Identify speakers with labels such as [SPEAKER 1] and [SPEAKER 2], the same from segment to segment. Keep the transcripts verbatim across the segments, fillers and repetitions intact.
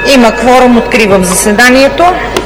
[SPEAKER 1] Има кворум, откривам заседанието.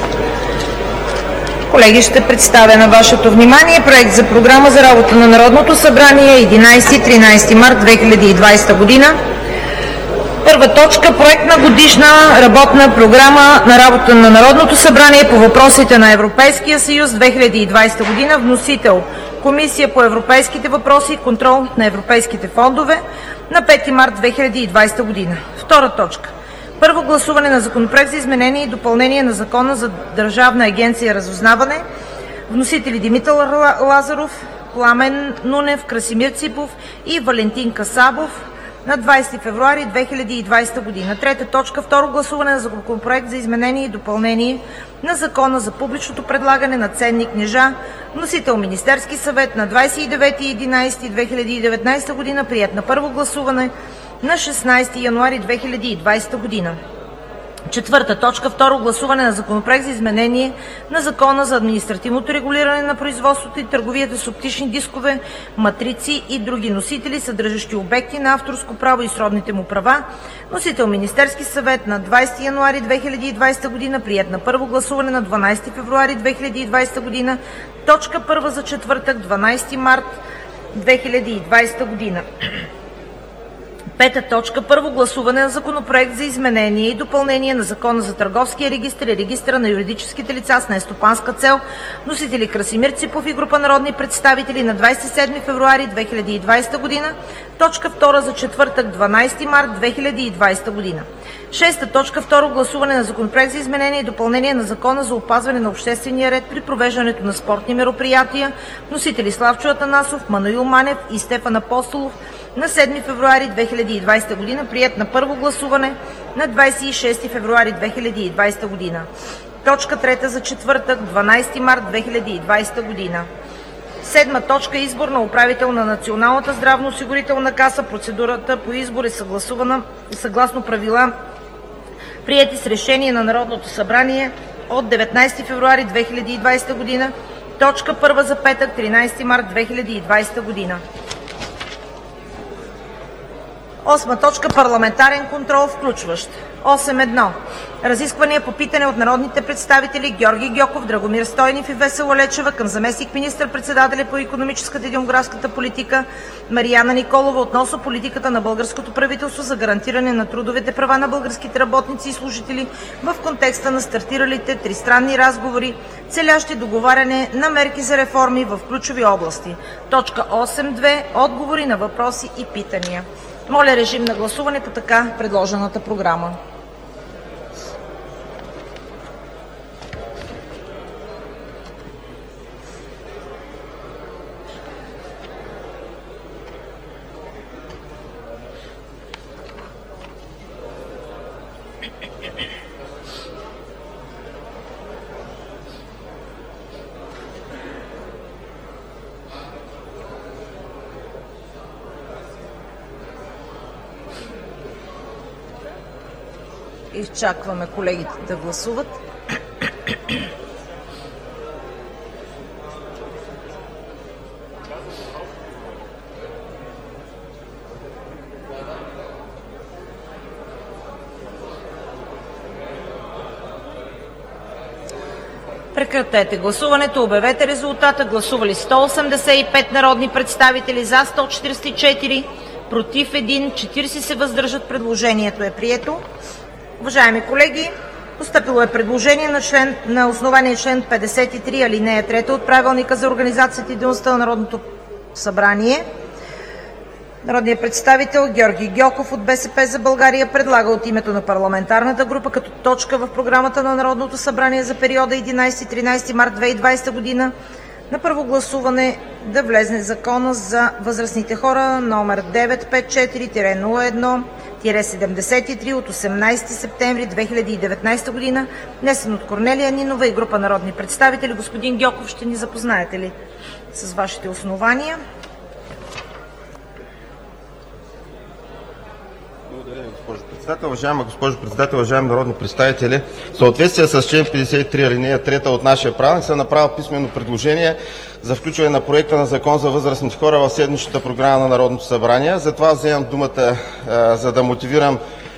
[SPEAKER 1] Колеги, ще представя на вашето внимание проект за програма за работа на Народното събрание единадесети до тринадесети март две хиляди и двадесета година. Първа точка – проект на годишна работна програма на работа на Народното събрание по въпросите на Европейския съюз две хиляди и двадесета година. Вносител – Комисия по европейските въпроси и контрол на европейските фондове на пети март две хиляди и двадесета година. Втора точка – първо гласуване на Законопроект за изменение и допълнение на Закона за Държавна агенция разузнаване. Вносители – Димитър Лазаров, Пламен Нунев, Красимир Ципов и Валентин Касабов на двадесети февруари две хиляди и двадесета година. Трета точка – второ гласуване на Законопроект за изменение и допълнение на Закона за публичното предлагане на ценни книжа. Вносител – Министерски съвет на двадесет и девети ноември две хиляди и деветнадесета година. Приет на първо гласуване на шестнадесети януари две хиляди и двадесета година. Четвърта точка – второ гласуване на Законопроект за изменение на Закона за административното регулиране на производството и търговията с оптични дискове, матрици и други носители, съдържащи обекти на авторско право и сродните му права. Носител – Министерски съвет на двадесети януари две хиляди и двадесета година. Приет на първо гласуване на дванадесети февруари две хиляди и двадесета година. Точка първа за четвъртък, дванадесети март две хиляди и двадесета година. Пета точка – първо гласуване на Законопроект за изменение и допълнение на Закона за търговския регистър и регистъра на юридическите лица с нестопанска цел. Вносители – Красимир Ципов и група народни представители на двадесет и седми февруари две хиляди и двадесета година. Точка втора за четвъртък, дванадесети март две хиляди и двадесета година. Шеста точка – второ гласуване на Законопроект за изменение и допълнение на Закона за опазване на обществения ред при провеждането на спортни мероприятия. Вносители – Славчо Атанасов, Маноил Манев и Стефан Апостолов на седми февруари две хиляди и двадесета година. Приет на първо гласуване на двадесет и шести февруари две хиляди и двадесета година. Точка трета за четвъртък, дванадесети март две хиляди и двадесета година. Седма точка – избор на управител на Националната здравноосигурителна каса. Процедурата по избор е съгласувана съгласно правила, приети с решение на Народното събрание от деветнадесети февруари две хиляди и двадесета година. Точка първа за петък, тринадесети март две хиляди и двадесета година. Осма точка – парламентарен контрол, включващ: осем едно. Разисквания по питане от народните представители Георги Гьоков, Драгомир Стойнев и Весела Лечева към заместник министър-председателя по икономическата и демографската политика Марияна Николова относно политиката на българското правителство за гарантиране на трудовите права на българските работници и служители в контекста на стартиралите тристранни разговори, целящи договаряне на мерки за реформи в ключови области. Точка осем две. Отговори на въпроси и питания. Моля, режим на гласуване по така предложената програма. Изчакваме колегите да гласуват. Прекратете гласуването. Обявете резултата. Гласували сто осемдесет и пет народни представители, за сто четиридесет и четири, против един, четиридесет се въздържат. Предложението е прието. Уважаеми колеги, постъпило е предложение на, член, на основание член петдесет и три, алинея трета от Правилника за организацията и дейността на Народното събрание. Народният представител Георги Гьоков от БСП за България предлага от името на парламентарната група като точка в програмата на Народното събрание за периода единадесети до тринадесети март две хиляди и двадесета година на първо гласуване да влезне Закона за възрастните хора номер деветстотин петдесет и четири нула едно седемдесет и три от осемнадесети септември две хиляди и деветнадесета година, внесен от Корнелия Нинова и група народни представители. Господин Гьоков, ще ни запознаете ли с вашите основания?
[SPEAKER 2] Благодаря, госпожо председател. Уважаема госпожо председател, уважаеми народни представители, в съответствие с член петдесет и три, алинея трета от нашия правилник съм направил писмено предложение за включване на проекта на Закон за възрастните хора в седмичната програма на Народното събрание. Затова вземам думата, за да мотивирам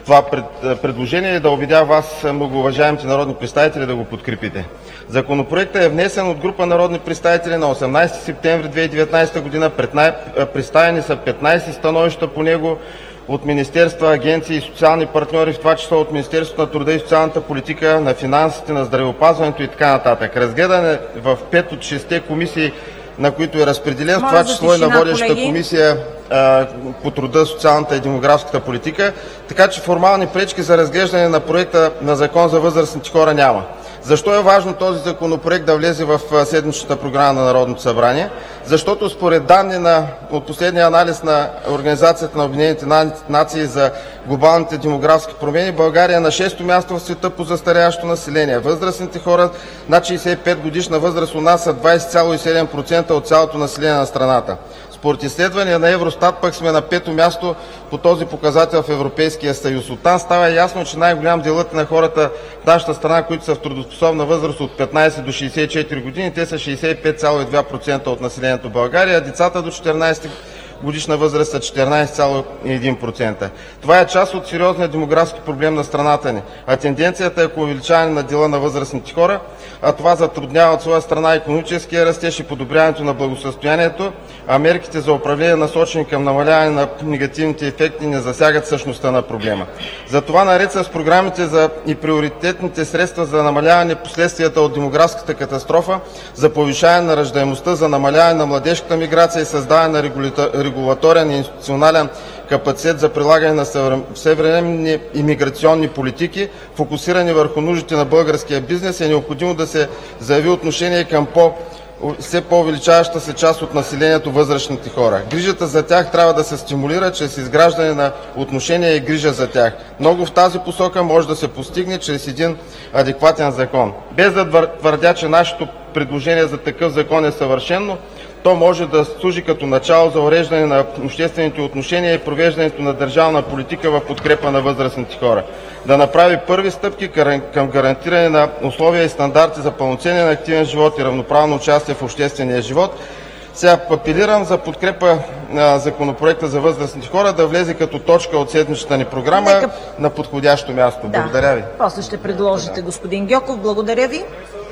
[SPEAKER 2] това предложение и да убедя вас, многоуважаемите народни представители, да го подкрепите. Законопроектът е внесен от група народни представители на осемнадесети септември две хиляди и деветнадесета година. Представени са петнадесет становища по него от министерства, агенции и социални партньори, в това число от Министерството на труда и социалната политика, на финансите, на здравеопазването и така нататък. Разгледан е в пет от шестте комисии, на които е разпределен, в това число и на водещата комисия а, по труда, социалната и демографската политика, така че формални пречки за разглеждане на проекта на закон за възрастните хора няма. Защо е важно този законопроект да влезе в седмичната програма на Народното събрание? Защото според данни на, от последния анализ на Организацията на обединените нации за глобалните демографски промени, България е на шесто място в света по застаряващо население. Възрастните хора над шейсет и пет годишна възраст у нас са двадесет цяло и седем процента от цялото население на страната. Според изследвания на Евростат пък сме на пето място по този показател в Европейския съюз. Оттам става ясно, че най-голям делът на хората в нашата страна, които са в трудоспособна възраст от петнадесет до шейсет и четири години, те са шейсет и пет цяло и две процента от населението в България, а децата до четиринадесет годишна възраст са четиринадесет цяло и един процента. Това е част от сериозния демографски проблем на страната ни, а тенденцията е към увеличаване на дела на възрастните хора, а това затруднява от своя страна икономическия растеж и подобряването на благосъстоянието, а мерките за управление, насочени към намаляване на негативните ефекти, не засягат същността на проблема. Затова наред с програмите за и приоритетните средства за намаляване последствията от демографската катастрофа, за повишаване на раждаемостта, за намаляване на младежката миграция и създаване на регулаторен и институционален капацитет за прилагане на съвременни имиграционни политики, фокусирани върху нуждите на българския бизнес, е необходимо да се заяви отношение към по все по-увеличаваща се част от населението възрастните хора. Грижата за тях трябва да се стимулира чрез изграждане на отношения и грижа за тях. Много в тази посока може да се постигне чрез един адекватен закон. Без да твърдя, че нашето предложение за такъв закон е съвършено, то може да служи като начало за уреждане на обществените отношения и провеждането на държавна политика в подкрепа на възрастните хора. Да направи първи стъпки към гарантиране на условия и стандарти за пълноценен активен живот и равноправно участие в обществения живот. Сега апелирам за подкрепа на законопроекта за възрастните хора да влезе като точка от седмичната ни програма Нека... на подходящо място. Да. Благодаря ви.
[SPEAKER 1] После ще предложите, господин Гьоков. Благодаря ви.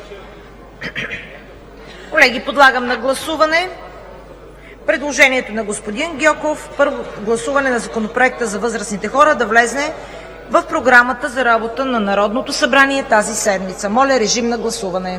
[SPEAKER 1] Колеги, подлагам на гласуване предложението на господин Гьоков, първо гласуване на законопроекта за възрастните хора да влезе в програмата за работа на Народното събрание тази седмица. Моля, режим на гласуване.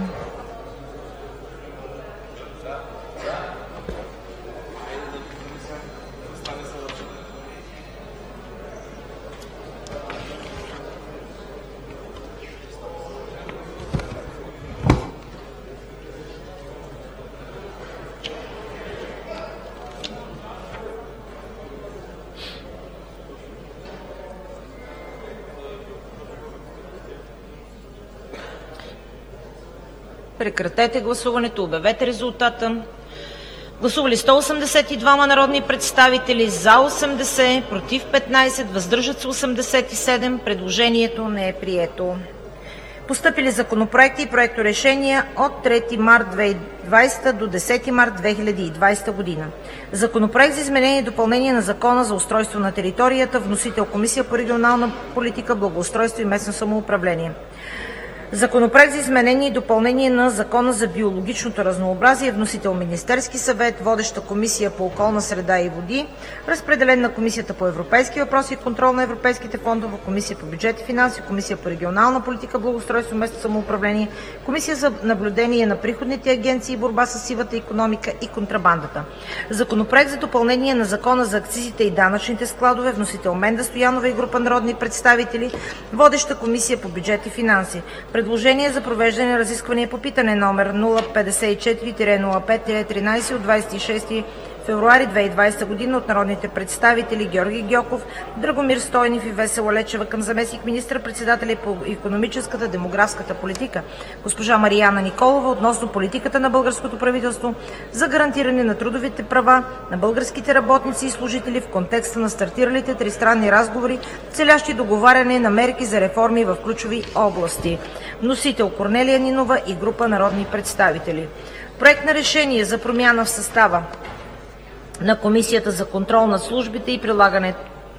[SPEAKER 1] Прекратете гласуването, обявете резултата. Гласували сто осемдесет и двама народни представители, за осемдесет, против петнадесет, въздържат се осемдесет и седем. Предложението не е прието. Постъпили законопроекти и проекторешения от трети март две хиляди и двадесета до десети март две хиляди и двадесета година. Законопроект за изменение и допълнение на Закона за устройство на територията. Вносител Комисия по регионална политика, благоустройство и местно самоуправление. Законопроект за изменение и допълнение на Закона за биологичното разнообразие. Вносител Министерски съвет. Водеща Комисия по околна среда и води. Разпределен на Комисията по европейски въпроси и контрол на европейските фондове, Комисия по бюджет и финанси, Комисия по регионална политика, благоустройство и местно самоуправление, Комисия за наблюдение на приходните агенции и борба с сивата икономика и контрабандата. Законопроект за допълнение на Закона за акцизите и данъчните складове. Вносител Менда Стоянова и група народни представители. Водеща Комисия по бюджет и финанси. Предложение за провеждане на разисквания по питане номер нула петдесет и четири нула пет тринадесет от двадесет и шести февруари две хиляди и двадесета година от народните представители Георги Гьоков, Драгомир Стойнев и Весела Лечева към заместник министър-председателя по икономическата, демографската политика госпожа Марияна Николова относно политиката на българското правителство за гарантиране на трудовите права на българските работници и служители в контекста на стартиралите тристранни разговори, целящи договаряне на мерки за реформи в ключови области. Вносител Корнелия Нинова и група народни представители. Проект на решение за промяна в състава на Комисията за контрол над службите и прилагането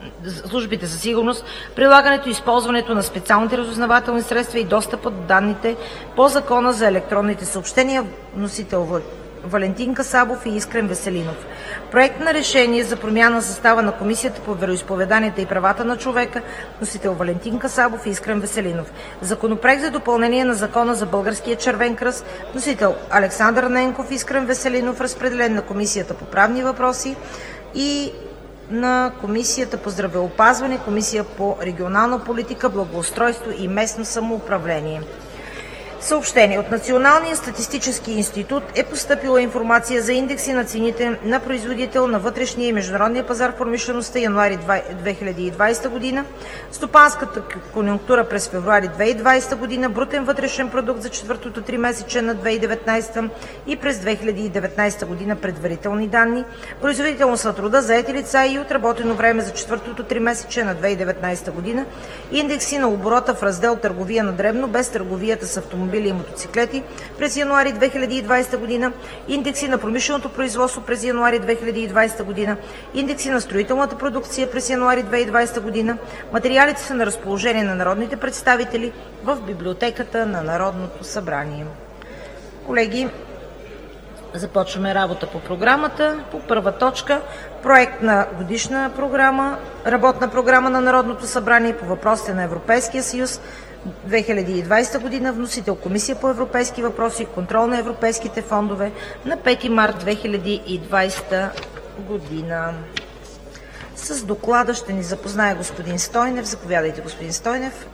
[SPEAKER 1] службите за сигурност, прилагането и използването на специалните разузнавателни средства и достъпа до данните по Закона за електронните съобщения. Вносител Валентин Касабов и Искрен Веселинов. Проект на решение за промяна на състава на Комисията по вероизповеданията и правата на човека. Вносител Валентин Касабов и Искрен Веселинов. Законопроект за допълнение на Закона за Българския червен кръст. Вносител Александър Ненков и Искрен Веселинов. Разпределен на Комисията по правни въпроси и на Комисията по здравеопазване, Комисия по регионална политика, благоустройство и местно самоуправление. Съобщение от Националния статистически институт е постъпила информация за индекси на цените на производител на вътрешния и международния пазар в промишлеността януари две хиляди и двадесета година, стопанската конюнктура през февруари две хиляди и двадесета година, брутен вътрешен продукт за четвъртото тримесечие на две хиляди и деветнадесета и през две хиляди и деветнадесета година предварителни данни, производителност на труда, заети лица и отработено време за четвъртото тримесечие на две хиляди и деветнадесета година, индекси на оборота в раздел търговия на дребно без търговията с автомобили и мотоциклети през януари две хиляди и двадесета година, индекси на промишленото производство през януари две хиляди и двадесета година, индекси на строителната продукция през януари две хиляди и двадесета година. Материалите са на разположение на народните представители в библиотеката на Народното събрание. Колеги, започваме работа по програмата. По първа точка – проект на годишна програма, работна програма на Народното събрание по въпросите на Европейския съюз две хиляди и двадесета година. Вносител Комисия по европейски въпроси и контрол на европейските фондове на пети март две хиляди и двадесета година. С доклада ще ни запознае господин Стойнев. Заповядайте, господин Стойнев.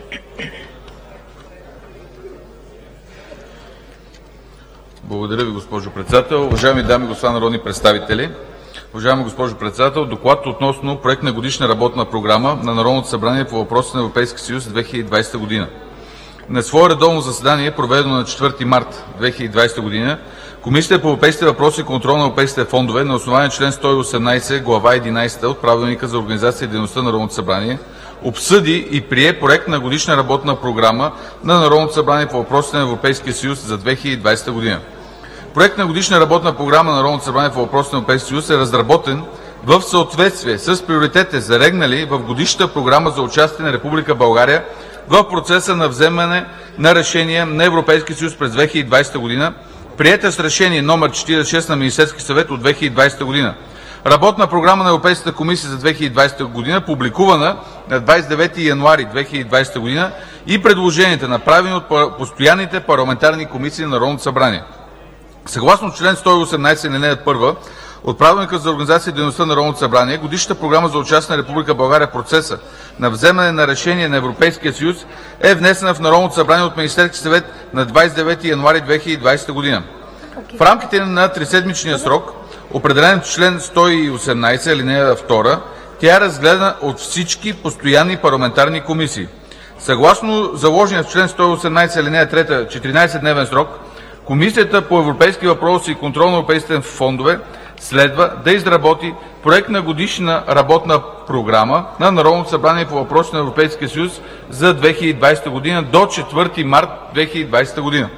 [SPEAKER 3] Благодаря ви, госпожо председател. Уважаеми дами и господа народни представители, уважаема госпожо председател, доклад относно проект на годишна работна програма на Народното събрание по въпросите на Европейския съюз две хиляди и двадесета година. На свое редовно заседание, проведено на четвърти март две хиляди и двадесета година, Комисията по европейските въпроси и контрол на европейските фондове на основание член сто и осемнадесет, глава единадесета от Правилника за организация и дейността на Народното събрание обсъди и прие проект на годишна работна програма на Народното събрание по въпросите на Европейския съюз за две хиляди и двадесета година. Проект на годишна работна програма на Народното събрание по въпросите на Европейския съюз е разработен в съответствие с приоритетите, залегнали в годишната програма за участие на Република България в процеса на вземане на решения на Европейския съюз през две хиляди и двадесета година, приета с решение номер четиридесет и шест на Министерския съвет от две хиляди и двадесета година. Работна програма на Европейската комисия за две хиляди и двадесета година, публикувана на двадесет и девети януари две хиляди и двадесета година, и предложенията, направени от постоянните парламентарни комисии на Народното събрание. Съгласно член сто и осемнадесет, алинея първа от Правилника за организация и дейността на Народното събрание, годишната програма за участие на Република България в процеса на вземане на решение на Европейския съюз е внесена в Народното събрание от Министерския съвет на двадесет и девети януари две хиляди и двадесета година. В рамките на триседмичния срок, определен в член сто и осемнадесет, алинея втора, тя е разгледана от всички постоянни парламентарни комисии. Съгласно заложения в член сто и осемнадесет, алинея трета, четиринадесетдневен срок, Комисията по европейски въпроси и контрол на европейските фондове следва да изработи проект на годишна работна програма на Народното събрание по въпросите на Европейския съюз за две хиляди и двадесета година до четвърти март две хиляди и двадесета година.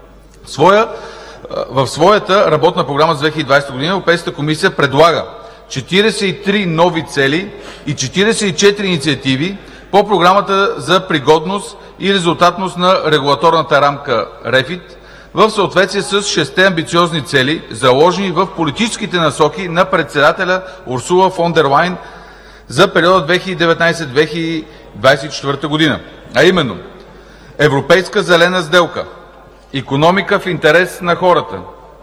[SPEAKER 3] Своя, в своята работна програма за две хиляди и двадесета година Европейската комисия предлага четиридесет и три нови цели и четиридесет и четири инициативи по програмата за пригодност и резултатност на регулаторната рамка рефит, в съответствие с шестте амбициозни цели, заложени в политическите насоки на председателя Урсула фон дер Лайен за периода две хиляди и деветнадесета до две хиляди двадесет и четвърта година, а именно: европейска зелена сделка, икономика в интерес на хората,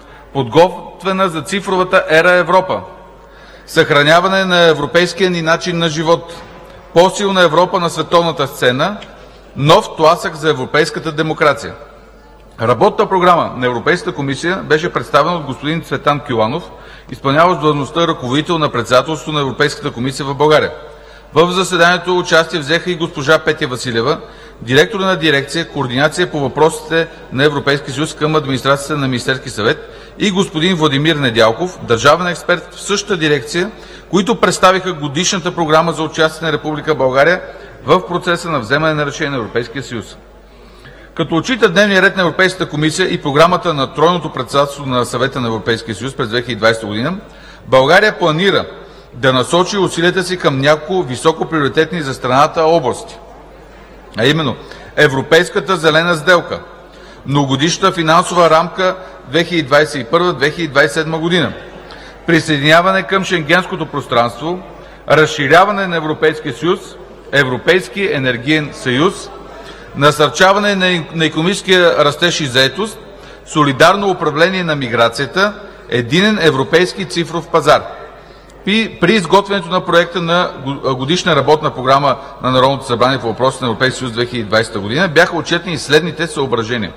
[SPEAKER 3] подготвена за цифровата ера Европа, съхраняване на европейския ни начин на живот, по-силна Европа на световната сцена, нов тласък за европейската демокрация. Работната програма на Европейската комисия беше представена от господин Цветан Кюланов, изпълняващ длъжността ръководител на председателството на Европейската комисия в България. В заседанието участие взеха и госпожа Петя Василева, директор на дирекция „Координация по въпросите на Европейския съюз“ към администрацията на Министерския съвет, и господин Владимир Недялков, държавен експерт в същата дирекция, които представиха годишната програма за участие на Република България в процеса на вземане на решение на Европейския съюз. Като отчита дневния ред на Европейската комисия и програмата на тройното председателство на Съвета на Европейския съюз през две хиляди и двадесета година, България планира да насочи усилията си към няколко високоприоритетни за страната области, а именно Европейската зелена сделка, многогодишната финансова рамка две хиляди двадесет и първа до две хиляди двадесет и седма година, присъединяване към Шенгенското пространство, разширяване на Европейския съюз, Европейски енергиен съюз, насърчаване на икономическия растеж и заетост, солидарно управление на миграцията, единен европейски цифров пазар. При изготвянето на проекта на годишна работна програма на Народното събрание по въпросите на Европейския съюз две хиляди и двадесета година бяха отчетени следните съображения.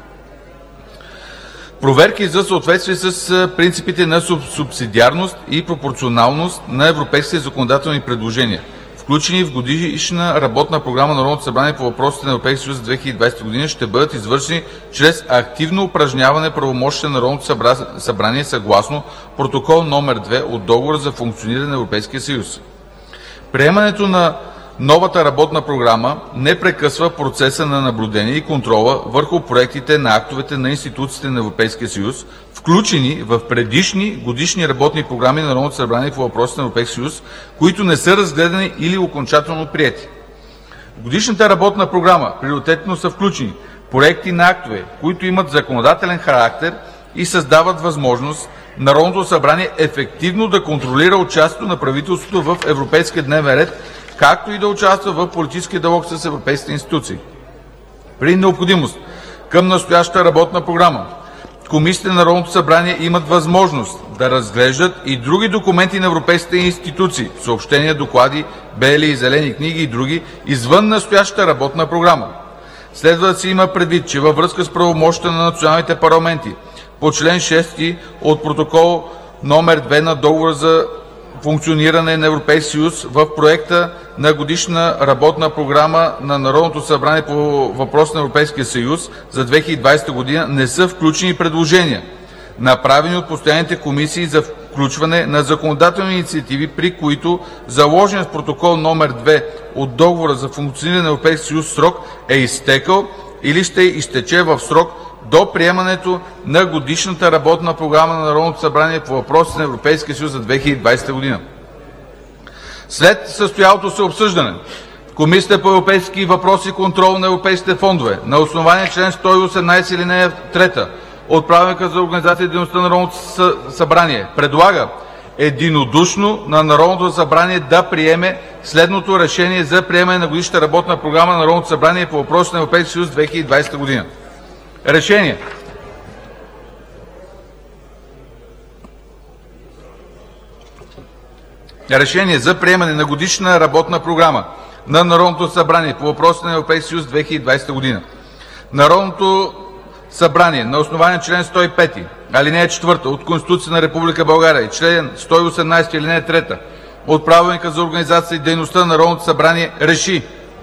[SPEAKER 3] Проверки за съответствие с принципите на субсидиарност и пропорционалност на европейските законодателни предложения, включени в годишна работна програма на Народното събрание по въпросите на Европейския съюз за две хиляди и двадесета година, ще бъдат извършени чрез активно упражняване правомощията на Народното събрание съгласно протокол номер две от Договора за функциониране на Европейския съюз. Приемането на новата работна програма не прекъсва процеса на наблюдение и контрола върху проектите на актовете на институциите на Европейския съюз, включени в предишни годишни работни програми на Народното събрание по въпросите на Европейския съюз, които не са разгледани или окончателно приети. В годишната работна програма приоритетно са включени проекти на актове, които имат законодателен характер и създават възможност Народното събрание ефективно да контролира участието на правителството в европейския дневен ред, както и да участва в политическия диалог с европейските институции. При необходимост към настоящата работна програма комисиите на Народното събрание имат възможност да разглеждат и други документи на европейските институции, съобщения, доклади, бели и зелени книги и други, извън настоящата работна програма. Следва да се има предвид, че във връзка с правомощията на националните парламенти по член шести от протокол номер две на Договора за функциониране на Европейския съюз в проекта на годишна работна програма на Народното събрание по въпросите на Европейския съюз за две хиляди и двадесета година не са включени предложения, направени от постоянните комисии за включване на законодателни инициативи, при които заложен в протокол номер две от Договора за функциониране на Европейския съюз срок е изтекъл или ще изтече в срок до приемането на годишната работна програма на Народното събрание по въпросите на Европейския съюз за две хиляди и двадесета година. След състоялото се обсъждане, Комисията по европейски въпроси и контрол на европейските фондове на основание член сто и осемнадесет алинея трета от Правилника за организацията и дейността на Народното събрание предлага единодушно на Народното събрание да приеме следното решение за приемане на годишната работна програма на Народното събрание по въпросите на Европейския съюз две хиляди и двадесета година. Решение. Решение за приемане на годишна работна програма на Народното събрание по въпросите на Европейския съюз две хиляди и двадесета година. Народното събрание на основание член сто и пети, алинея четвърта от Конституцията на Република България и член сто и осемнадесети, алинея трета от Правилника за организацията и дейността на Народното събрание реши: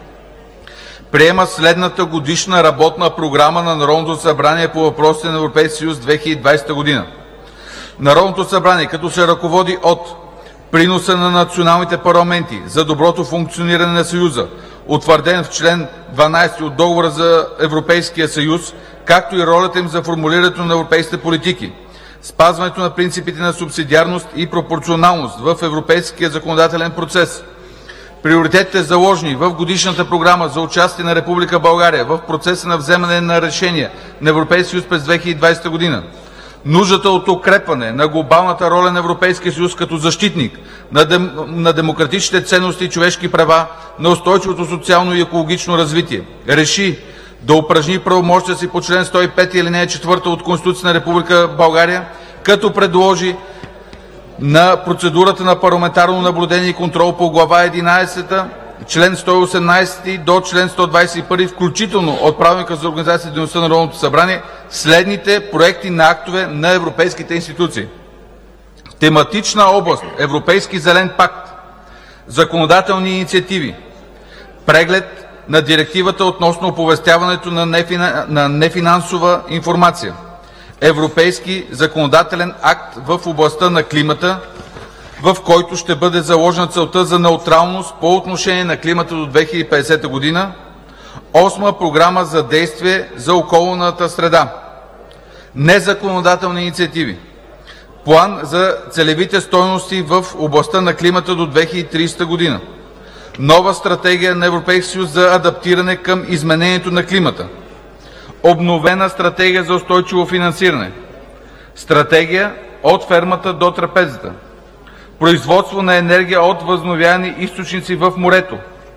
[SPEAKER 3] приема следната годишна работна програма на Народното събрание по въпросите на Европейския съюз две хиляди и двадесета година. Народното събрание, като се ръководи от приноса на националните парламенти за доброто функциониране на Съюза, утвърден в член дванадесети от Договора за Европейския съюз, както и ролята им за формулирането на европейските политики, спазването на принципите на субсидиарност и пропорционалност в европейския законодателен процес, приоритетите, заложени в годишната програма за участие на Република България в процеса на вземане на решения на Европейския съюз през две хиляди и двадесета година, нуждата от укрепване на глобалната роля на Европейския съюз като защитник на, дем, на демократичните ценности и човешки права, на устойчивото социално и екологично развитие, реши да упражни правомощията си по член сто и пети, алинея четвърта от Конституцията на Република България, като предложи на процедурата на парламентарно наблюдение и контрол по глава единадесета, член сто и осемнадесети до член сто двадесет и първи включително от Правилника за организацията и дейността на Народното събрание следните проекти на актове на европейските институции. Тематична област Европейски зелен пакт, законодателни инициативи, преглед на директивата относно оповестяването на, нефина... на нефинансова информация, европейски законодателен акт в областта на климата, в който ще бъде заложена целта за неутралност по отношение на климата до две хиляди и петдесета година, осма програма за действие за околната среда, незаконодателни инициативи, План за целевите стойности в областта на климата до две хиляди и тридесета година. Нова стратегия на Европейския съюз за адаптиране към изменението на климата. Обновена стратегия за устойчиво финансиране. Стратегия от фермата до трапезата. Производство на енергия от възобновяеми източници в морето.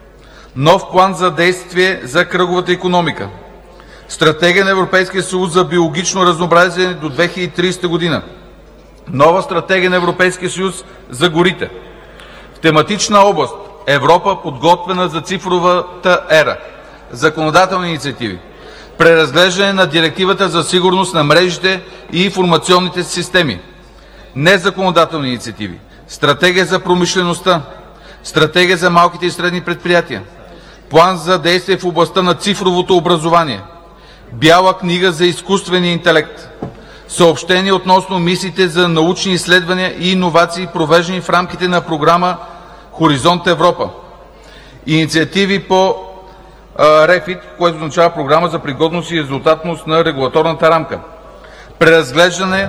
[SPEAKER 3] Нов план за действие за кръговата икономика. Стратегия на Европейския съюз за биологично разнообразие до две хиляди и тридесета година. Нова стратегия на Европейския съюз за горите. В тематична област Европа подготвена за цифровата ера. Законодателни инициативи. Преразглеждане на директивата за сигурност на мрежите и информационните системи. Незаконодателни инициативи. Стратегия за промишлеността. Стратегия за малките и средни предприятия. План за действие в областта на цифровото образование. Бяла книга за изкуствения интелект. Съобщение относно мисиите за научни изследвания и иновации, провеждани в рамките на програма Хоризонт Европа. Инициативи по РЕФИТ, което означава Програма за пригодност и резултатност на регулаторната рамка. Преразглеждане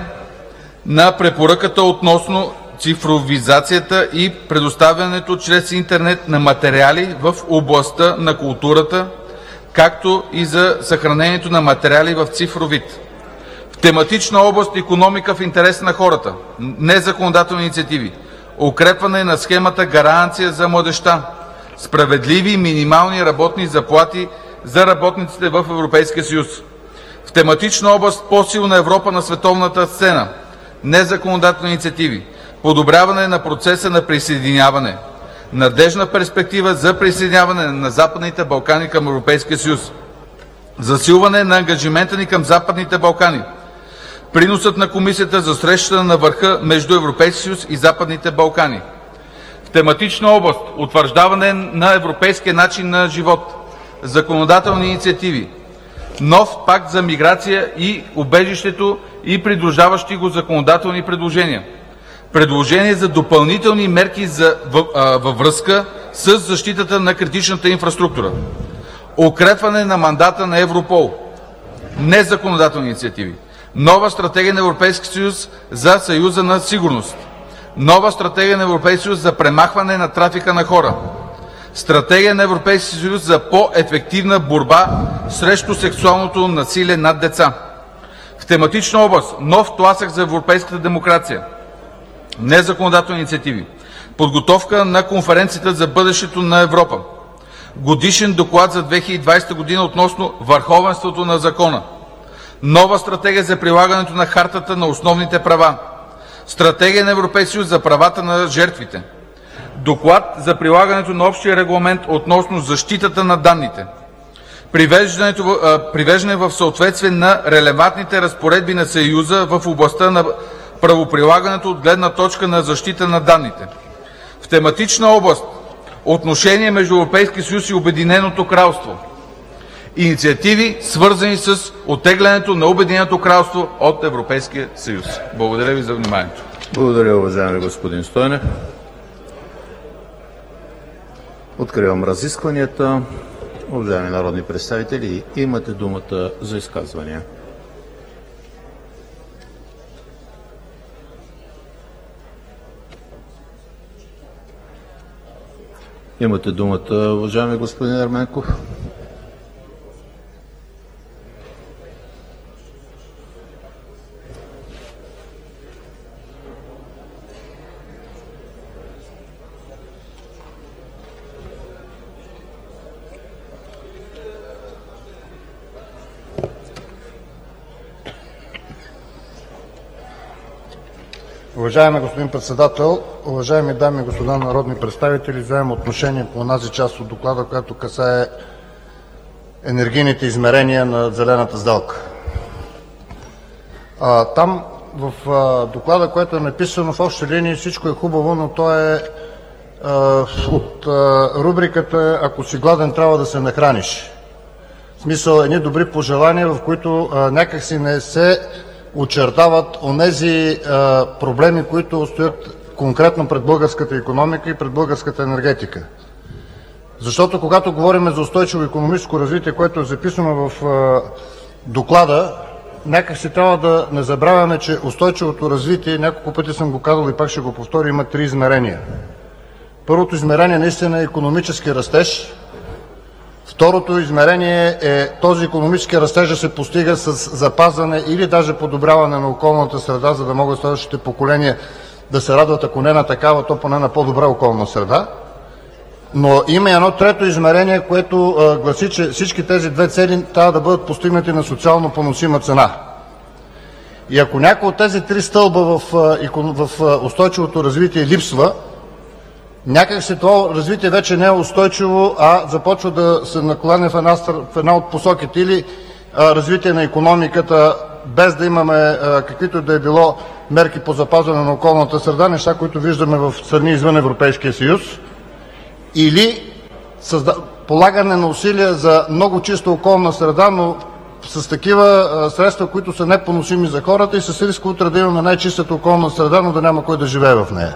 [SPEAKER 3] на препоръката относно цифровизацията и предоставянето чрез интернет на материали в областта на културата, както и за съхранението на материали в цифров вид. В тематична област икономика в интерес на хората. Незаконодателни инициативи. Укрепване на схемата гаранция за младежта. Справедливи минимални работни заплати за работниците в Европейския съюз. В тематична област по-силна Европа на световната сцена. Незаконодателни инициативи. Подобряване на процеса на присъединяване. Надеждна перспектива за присъединяване на Западните Балкани към Европейския съюз. Засилване на ангажимента ни към Западните Балкани. Приносът на Комисията за срещата на върха между Европейския съюз и Западните Балкани. В тематична област утвърждаване на европейския начин на живот. Законодателни инициативи. Нов пакт за миграция и убежището и придружаващи го законодателни предложения. Предложение за допълнителни мерки за, във, а, във връзка с защитата на критичната инфраструктура. Укрепване на мандата на Европол. Незаконодателни инициативи. Нова стратегия на Европейския съюз за Съюза на сигурност. Нова стратегия на Европейския съюз за премахване на трафика на хора. Стратегия на Европейския съюз за по-ефективна борба срещу сексуалното насилие над деца. В тематична област нов тласък за европейската демокрация. Незаконодателни инициативи. Подготовка на конференцията за бъдещето на Европа. Годишен доклад за две хиляди и двадесета година относно върховенството на закона. Нова стратегия за прилагането на хартата на основните права. Стратегия на Европейския съюз за правата на жертвите. Доклад за прилагането на общия регламент относно защитата на данните. Привеждане в съответствие на релевантните разпоредби на Съюза в областта на правоприлагането от гледна точка на защита на данните. В тематична област отношение между Европейския съюз и Обединеното кралство. Инициативи, свързани с оттеглянето на Обединеното кралство от Европейския съюз. Благодаря ви за вниманието.
[SPEAKER 4] Благодаря, уважаеми господин Стойнев. Откривам разискванията. Уважаеми народни представители, имате думата за изказвания. Имате думата, уважаеми господин Ерменков.
[SPEAKER 5] Уважаеми господин Председател, уважаеми дами и господа народни представители, вземам отношение по онази част от доклада, която касае енергийните измерения на зелената сделка. А, там в а, доклада, което е написано в общи линии, всичко е хубаво, но то е а, от а, рубриката "Ако си гладен, трябва да се нахраниш". В смисъл, едни добри пожелания, в които а, някакси не се очертават онези а, проблеми, които стоят конкретно пред българската икономика и пред българската енергетика. Защото когато говорим за устойчиво икономическо развитие, което е записано в а, доклада, някак си трябва да не забравяме, че устойчивото развитие, няколко пъти съм го казал и пак ще го повторя, има три измерения. Първото измерение наистина е икономически растеж. Второто измерение е този икономически растеж да се постига с запазване или даже подобряване на околната среда, за да могат следващите поколения да се радват, ако не на такава, то поне на по-добра околна среда. Но има едно трето измерение, което а, гласи, че всички тези две цели трябва да бъдат постигнати на социално поносима цена. И ако някой от тези три стълба в, в, в устойчивото развитие липсва, някак си това развитие вече не е устойчиво, а започва да се накланя в една, в една от посоките. Или а, развитие на икономиката, без да имаме а, каквито да е било мерки по запазване на околната среда, неща, които виждаме в страни извън Европейския съюз, или създа... полагане на усилия за много чиста околна среда, но с такива а, средства, които са непоносими за хората и с риск утре да имаме най-чистата околна среда, но да няма кой да живее в нея.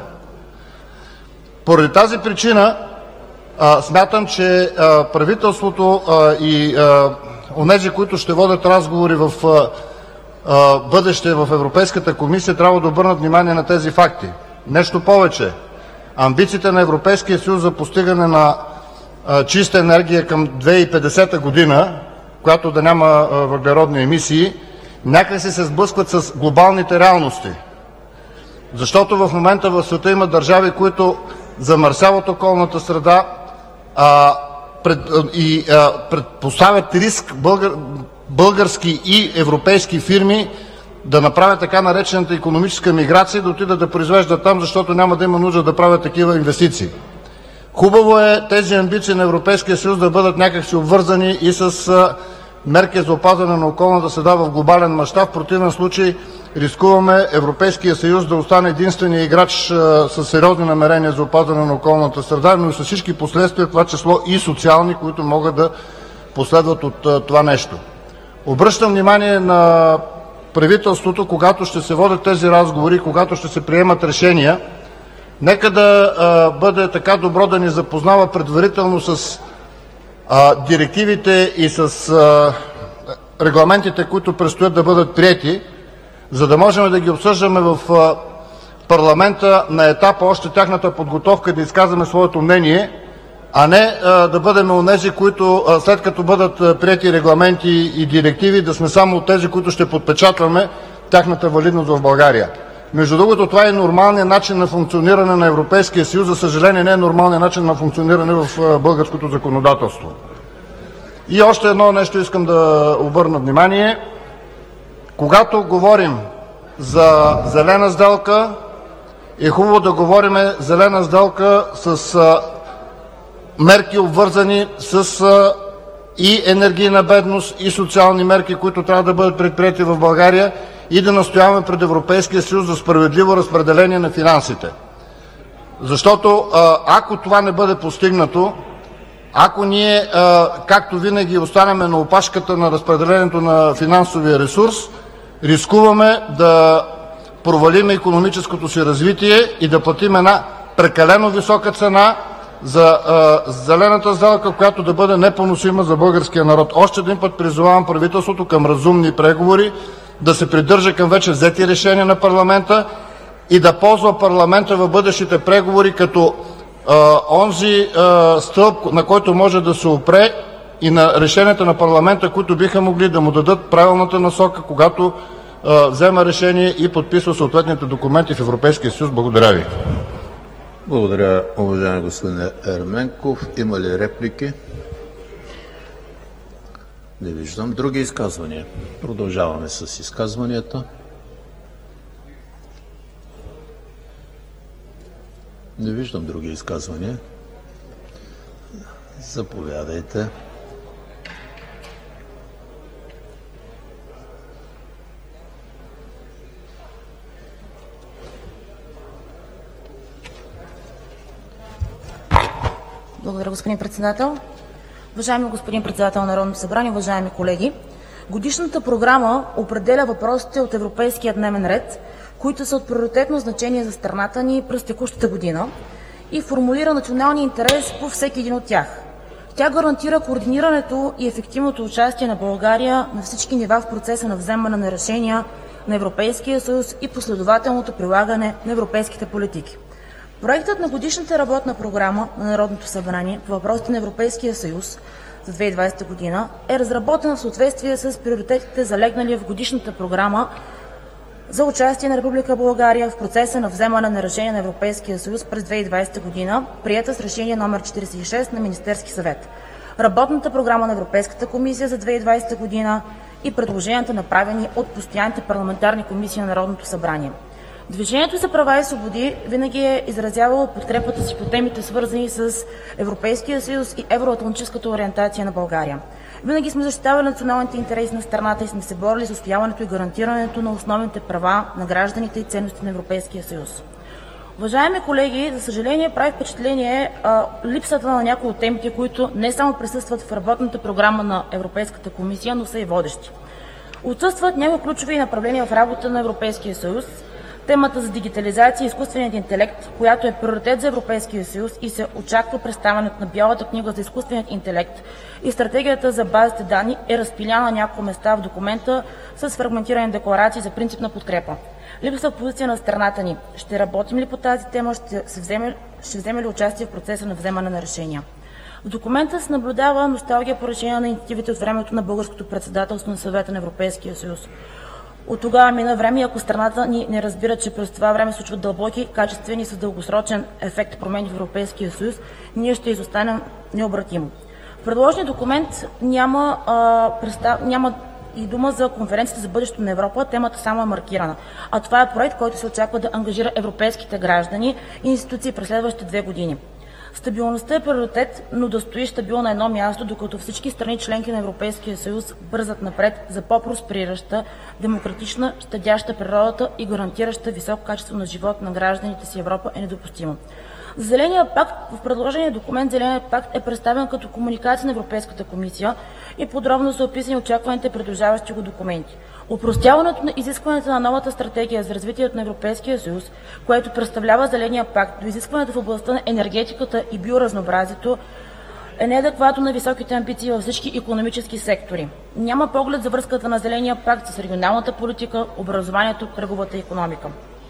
[SPEAKER 5] Поради тази причина а, смятам, че а, правителството а, и а, онези, които ще водят разговори в а, а, бъдеще в Европейската комисия, трябва да обърнат внимание на тези факти. Нещо повече. Амбициите на Европейския съюз за постигане на а, чиста енергия към две хиляди и петдесета година, която да няма а, въглеродни емисии, някак се сблъскват с глобалните реалности. Защото в момента в света има държави, които замърсяват околната среда а, пред, и а, предпоставят риск българ, български и европейски фирми да направят така наречената икономическа миграция и да отидат да произвеждат там, защото няма да има нужда да правят такива инвестиции. Хубаво е тези амбиции на Европейския съюз да бъдат някакси обвързани и с а, мерки за опазване на околната среда в глобален мащаб. В противен случай рискуваме Европейския съюз да остане единствения играч а, с сериозни намерения за опазване на околната среда, но и с всички последствия, в това число и социални, които могат да последват от а, това нещо. Обръщам внимание на правителството, когато ще се водят тези разговори, когато ще се приемат решения, нека да а, бъде така добро да ни запознава предварително с а, директивите и с а, регламентите, които предстоят да бъдат приети, за да можем да ги обсъждаме в а, парламента на етапа още тяхната подготовка, да изказваме своето мнение, а не а, да бъдем онези, които а, след като бъдат а, приети регламенти и директиви, да сме само от тези, които ще подпечатваме тяхната валидност в България. Между другото, това е нормалният начин на функциониране на Европейския съюз. За съжаление, не е нормалният начин на функциониране в а, българското законодателство. И още едно нещо искам да обърна внимание. Когато говорим за зелена сделка, е хубаво да говорим зелена сделка с а, мерки, обвързани с а, и енергийна бедност, и социални мерки, които трябва да бъдат предприети в България, и да настояваме пред Европейския съюз за справедливо разпределение на финансите. Защото а, ако това не бъде постигнато, ако ние, а, както винаги, останеме на опашката на разпределението на финансовия ресурс, рискуваме да провалим икономическото си развитие и да платим една прекалено висока цена за а, зелената сделка, която да бъде непоносима за българския народ. Още един път призовавам правителството към разумни преговори, да се придържа към вече взети решения на парламента и да ползва парламента в бъдещите преговори като а, онзи а, стълб, на който може да се опре, и на решенията на парламента, които биха могли да му дадат правилната насока, когато а, взема решение и подписва съответните документи в Европейския съюз. Благодаря ви.
[SPEAKER 4] Благодаря, уважаеми господин Ерменков. Има ли реплики? Не виждам. Други изказвания? Продължаваме с изказванията. Не виждам други изказвания. Заповядайте.
[SPEAKER 6] Благодаря, господин председател. Уважаеми господин председател на Народното събрание, уважаеми колеги! Годишната програма определя въпросите от европейския дневен ред, които са от приоритетно значение за страната ни през текущата година, и формулира националния интерес по всеки един от тях. Тя гарантира координирането и ефективното участие на България на всички нива в процеса на вземане на решения на Европейския съюз и последователното прилагане на европейските политики. Проектът на годишната работна програма на Народното събрание по въпросите на Европейския съюз за две хиляди и двадесета година е разработен в съответствие с приоритетите, залегнали в годишната програма за участие на Република България в процеса на вземане на решения на Европейския съюз през две хиляди и двадесета година, приета с решение номер четиридесет и шест на Министерски съвет, работната програма на Европейската комисия за две хиляди и двадесета година и предложенията, направени от постоянните парламентарни комисии на Народното събрание. Движението за права и свободи винаги е изразявало подкрепата си по темите, свързани с Европейския съюз и евроатлантическата ориентация на България. Винаги сме защитавали националните интереси на страната и сме се борили за отстояването и гарантирането на основните права на гражданите и ценности на Европейския съюз. Уважаеми колеги, за съжаление прави впечатление а, липсата на някои от темите, които не само присъстват в работната програма на Европейската комисия, но са и водещи. Отсъстват някои ключови направления в работа на Европейския съюз. Темата за дигитализация и изкуственият интелект, която е приоритет за Европейския съюз и се очаква представянето на Бялата книга за изкуственият интелект и стратегията за базите данни, е разпиляна на няколко места в документа с фрагментирани декларации за принципна подкрепа. Липсва позиция на страната ни. Ще работим ли по тази тема? Ще, се вземе, ще вземе ли участие в процеса на вземане на решения? В документа се наблюдава носталгия по решение на инициативите от времето на българското председателство на Съвета на Европейския съюз. От тогава мина време и ако страната ни не разбира, че през това време случват дълбоки, качествени с дългосрочен ефект промени в Европейския съюз, ние ще изостанем необратимо. В предложения документ няма, а, представ... няма и дума за конференцията за бъдещето на Европа, темата само е маркирана. А това е проект, който се очаква да ангажира европейските граждани и институции през следващите две години. Стабилността е приоритет, но да стои стабилно на едно място, докато всички страни членки на Европейския съюз бързат напред за по-просперираща, демократична, щадяща природата и гарантираща високо качество на живот на гражданите си Европа е недопустимо. Зеления пакт, в предложения документ Зеленият пакт е представен като комуникация на Европейската комисия и подробно са описани очакваните придружаващи го документи. Опростяването на изискването на новата стратегия за развитието на Европейския съюз, което представлява Зеления пакт, до изискването в областта на енергетиката и биоразнообразието, е неадекватно на високите амбиции във всички икономически сектори. Няма поглед за връзката на Зеления пакт с регионалната политика, образованието, кръговата икономика.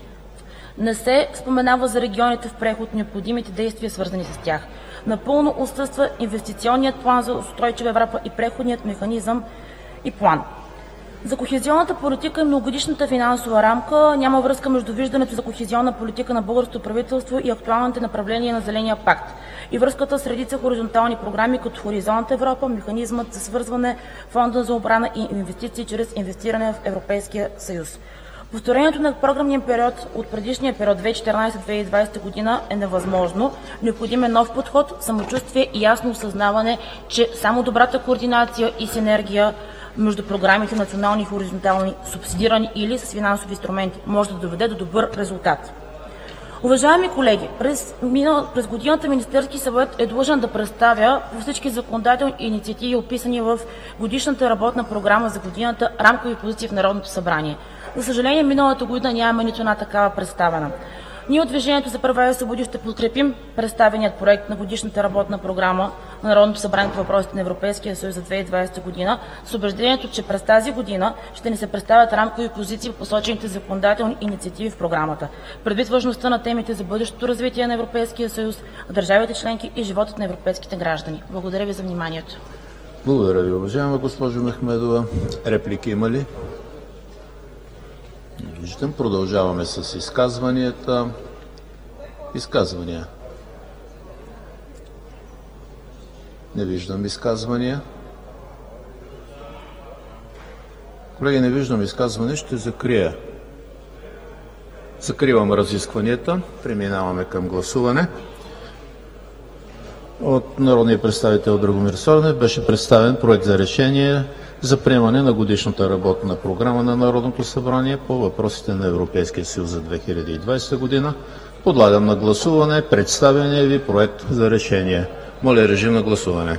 [SPEAKER 6] Не се споменава за регионите в преход необходимите действия, свързани с тях. Напълно отсъства инвестиционният план за устойчива Европа и преходният механизъм и план. За кохезионната политика и многогодишната финансова рамка няма връзка между виждането за кохезионна политика на българското правителство и актуалните направления на Зеления пакт и връзката с редица хоризонтални програми като Хоризонт Европа, механизмът за свързване, фонда за отбрана и инвестиции чрез инвестиране в Европейския съюз. Повторението на програмния период от предишния период две хиляди и четиринадесета - две хиляди и двадесета година е невъзможно. Необходим е нов подход, самочувствие и ясно осъзнаване, че само добрата координация и синергия между програмите национални и хоризонтални, субсидирани или с финансови инструменти, може да доведе до добър резултат. Уважаеми колеги, през, минал, през годината Министерски съвет е длъжен да представя по всички законодателни инициативи, описани в годишната работна програма за годината, рамкови позиции в Народното събрание. За съжаление, миналата година нямаме нито една такава представена. Ние от Движението за права и свободи ще подкрепим представеният проект на годишната работна програма на Народното събрание по въпросите на Европейския съюз за две хиляди и двадесета година с убеждението, че през тази година ще ни се представят рамкови позиции по посочените законодателни инициативи в програмата, предвид важността на темите за бъдещото развитие на Европейския съюз, държавите членки и животът на европейските граждани. Благодаря ви за вниманието.
[SPEAKER 4] Благодаря ви, уважаема госпожо Мехмедова. Реплики има ли? Не виждам. Продължаваме с изказванията. Изказвания. Не виждам изказвания. Колеги, не виждам изказвания. Ще закрия. Закривам разискванията. Преминаваме към гласуване. От народния представител Драгомир Стойнев беше представен проект за решение за приемане на годишната работна програма на Народното събрание по въпросите на Европейския съюз за две хиляди и двадесета година. Подлагам на гласуване представения ви проект за решение. Моля, режим на гласуване.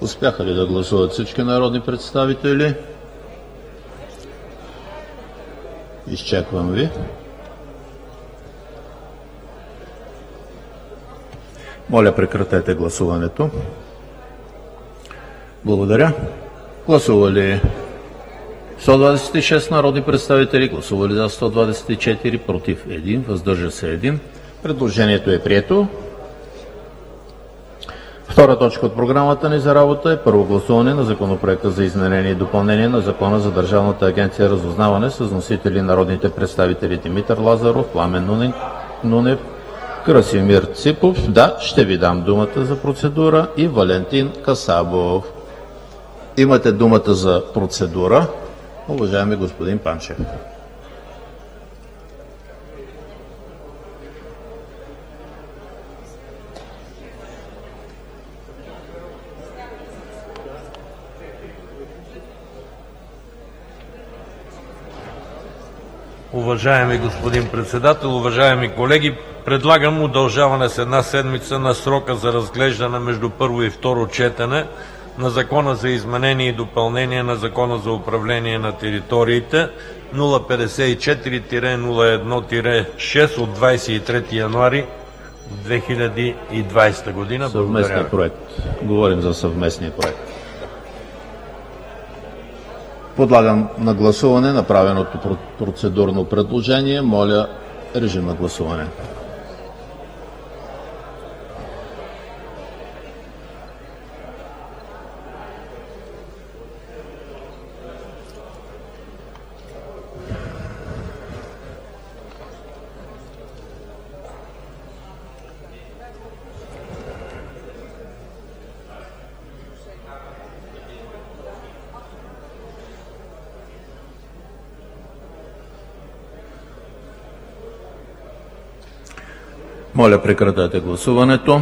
[SPEAKER 4] Успяха ли да гласуват всички народни представители? Изчаквам ви. Моля, прекратете гласуването. Благодаря. Гласували сто двадесет и шест народни представители, гласували за сто двадесет и четири, против един, въздържа се един. Предложението е прието. Втора точка от програмата ни за работа е първо гласуване на Законопроекта за изменение и допълнение на Закона за Държавната агенция разузнаване с вносители народните представители Димитър Лазаров, Пламен Нунев, Красимир Ципов. Да, ще ви дам думата за процедура, и Валентин Касабов. Имате думата за процедура, уважаеми господин Панчев.
[SPEAKER 7] Уважаеми господин председател, уважаеми колеги, предлагам удължаване с една седмица на срока за разглеждане между първо и второ четене на Закона за изменение и допълнение на Закона за управление на териториите нула петдесет и четири нула едно шест от двадесет и трети януари две хиляди и двадесета година.
[SPEAKER 4] Съвместния проект. Говорим за съвместния проект. Подлагам на гласуване направеното процедурно предложение. Моля, режим на гласуване. Моля, прекратете гласуването.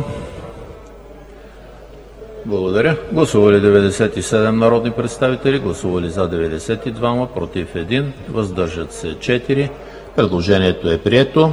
[SPEAKER 4] Благодаря. Гласували деветдесет и седем народни представители, гласували за деветдесет и два, против един, въздържат се четири. Предложението е прието.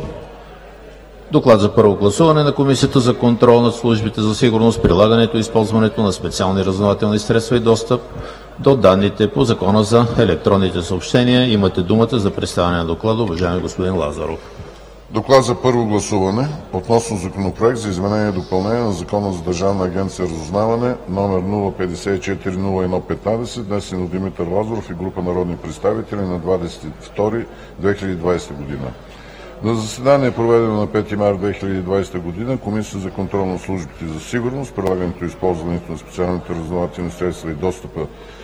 [SPEAKER 4] Доклад за първо гласуване на Комисията за контрол над службите за сигурност, прилагането и използването на специални разузнавателни средства и достъп до данните по Закона за електронните съобщения. Имате думата за представяне на доклада, уважаеми господин Лазаров.
[SPEAKER 8] Доклад за първо гласуване относно Законопроект за изменение и допълнение на Закона за Държавна агенция разузнаване, номер нула петдесет и четири нула едно петнадесет, внесен от Димитър Лазаров и група народни представители на двадесети втори две хиляди и двадесета година. На заседание, проведено на пети март две хиляди и двадесета година, Комисията за контрол на службите за сигурност, прилагането и използването на специалните разузнавателни средства и достъпа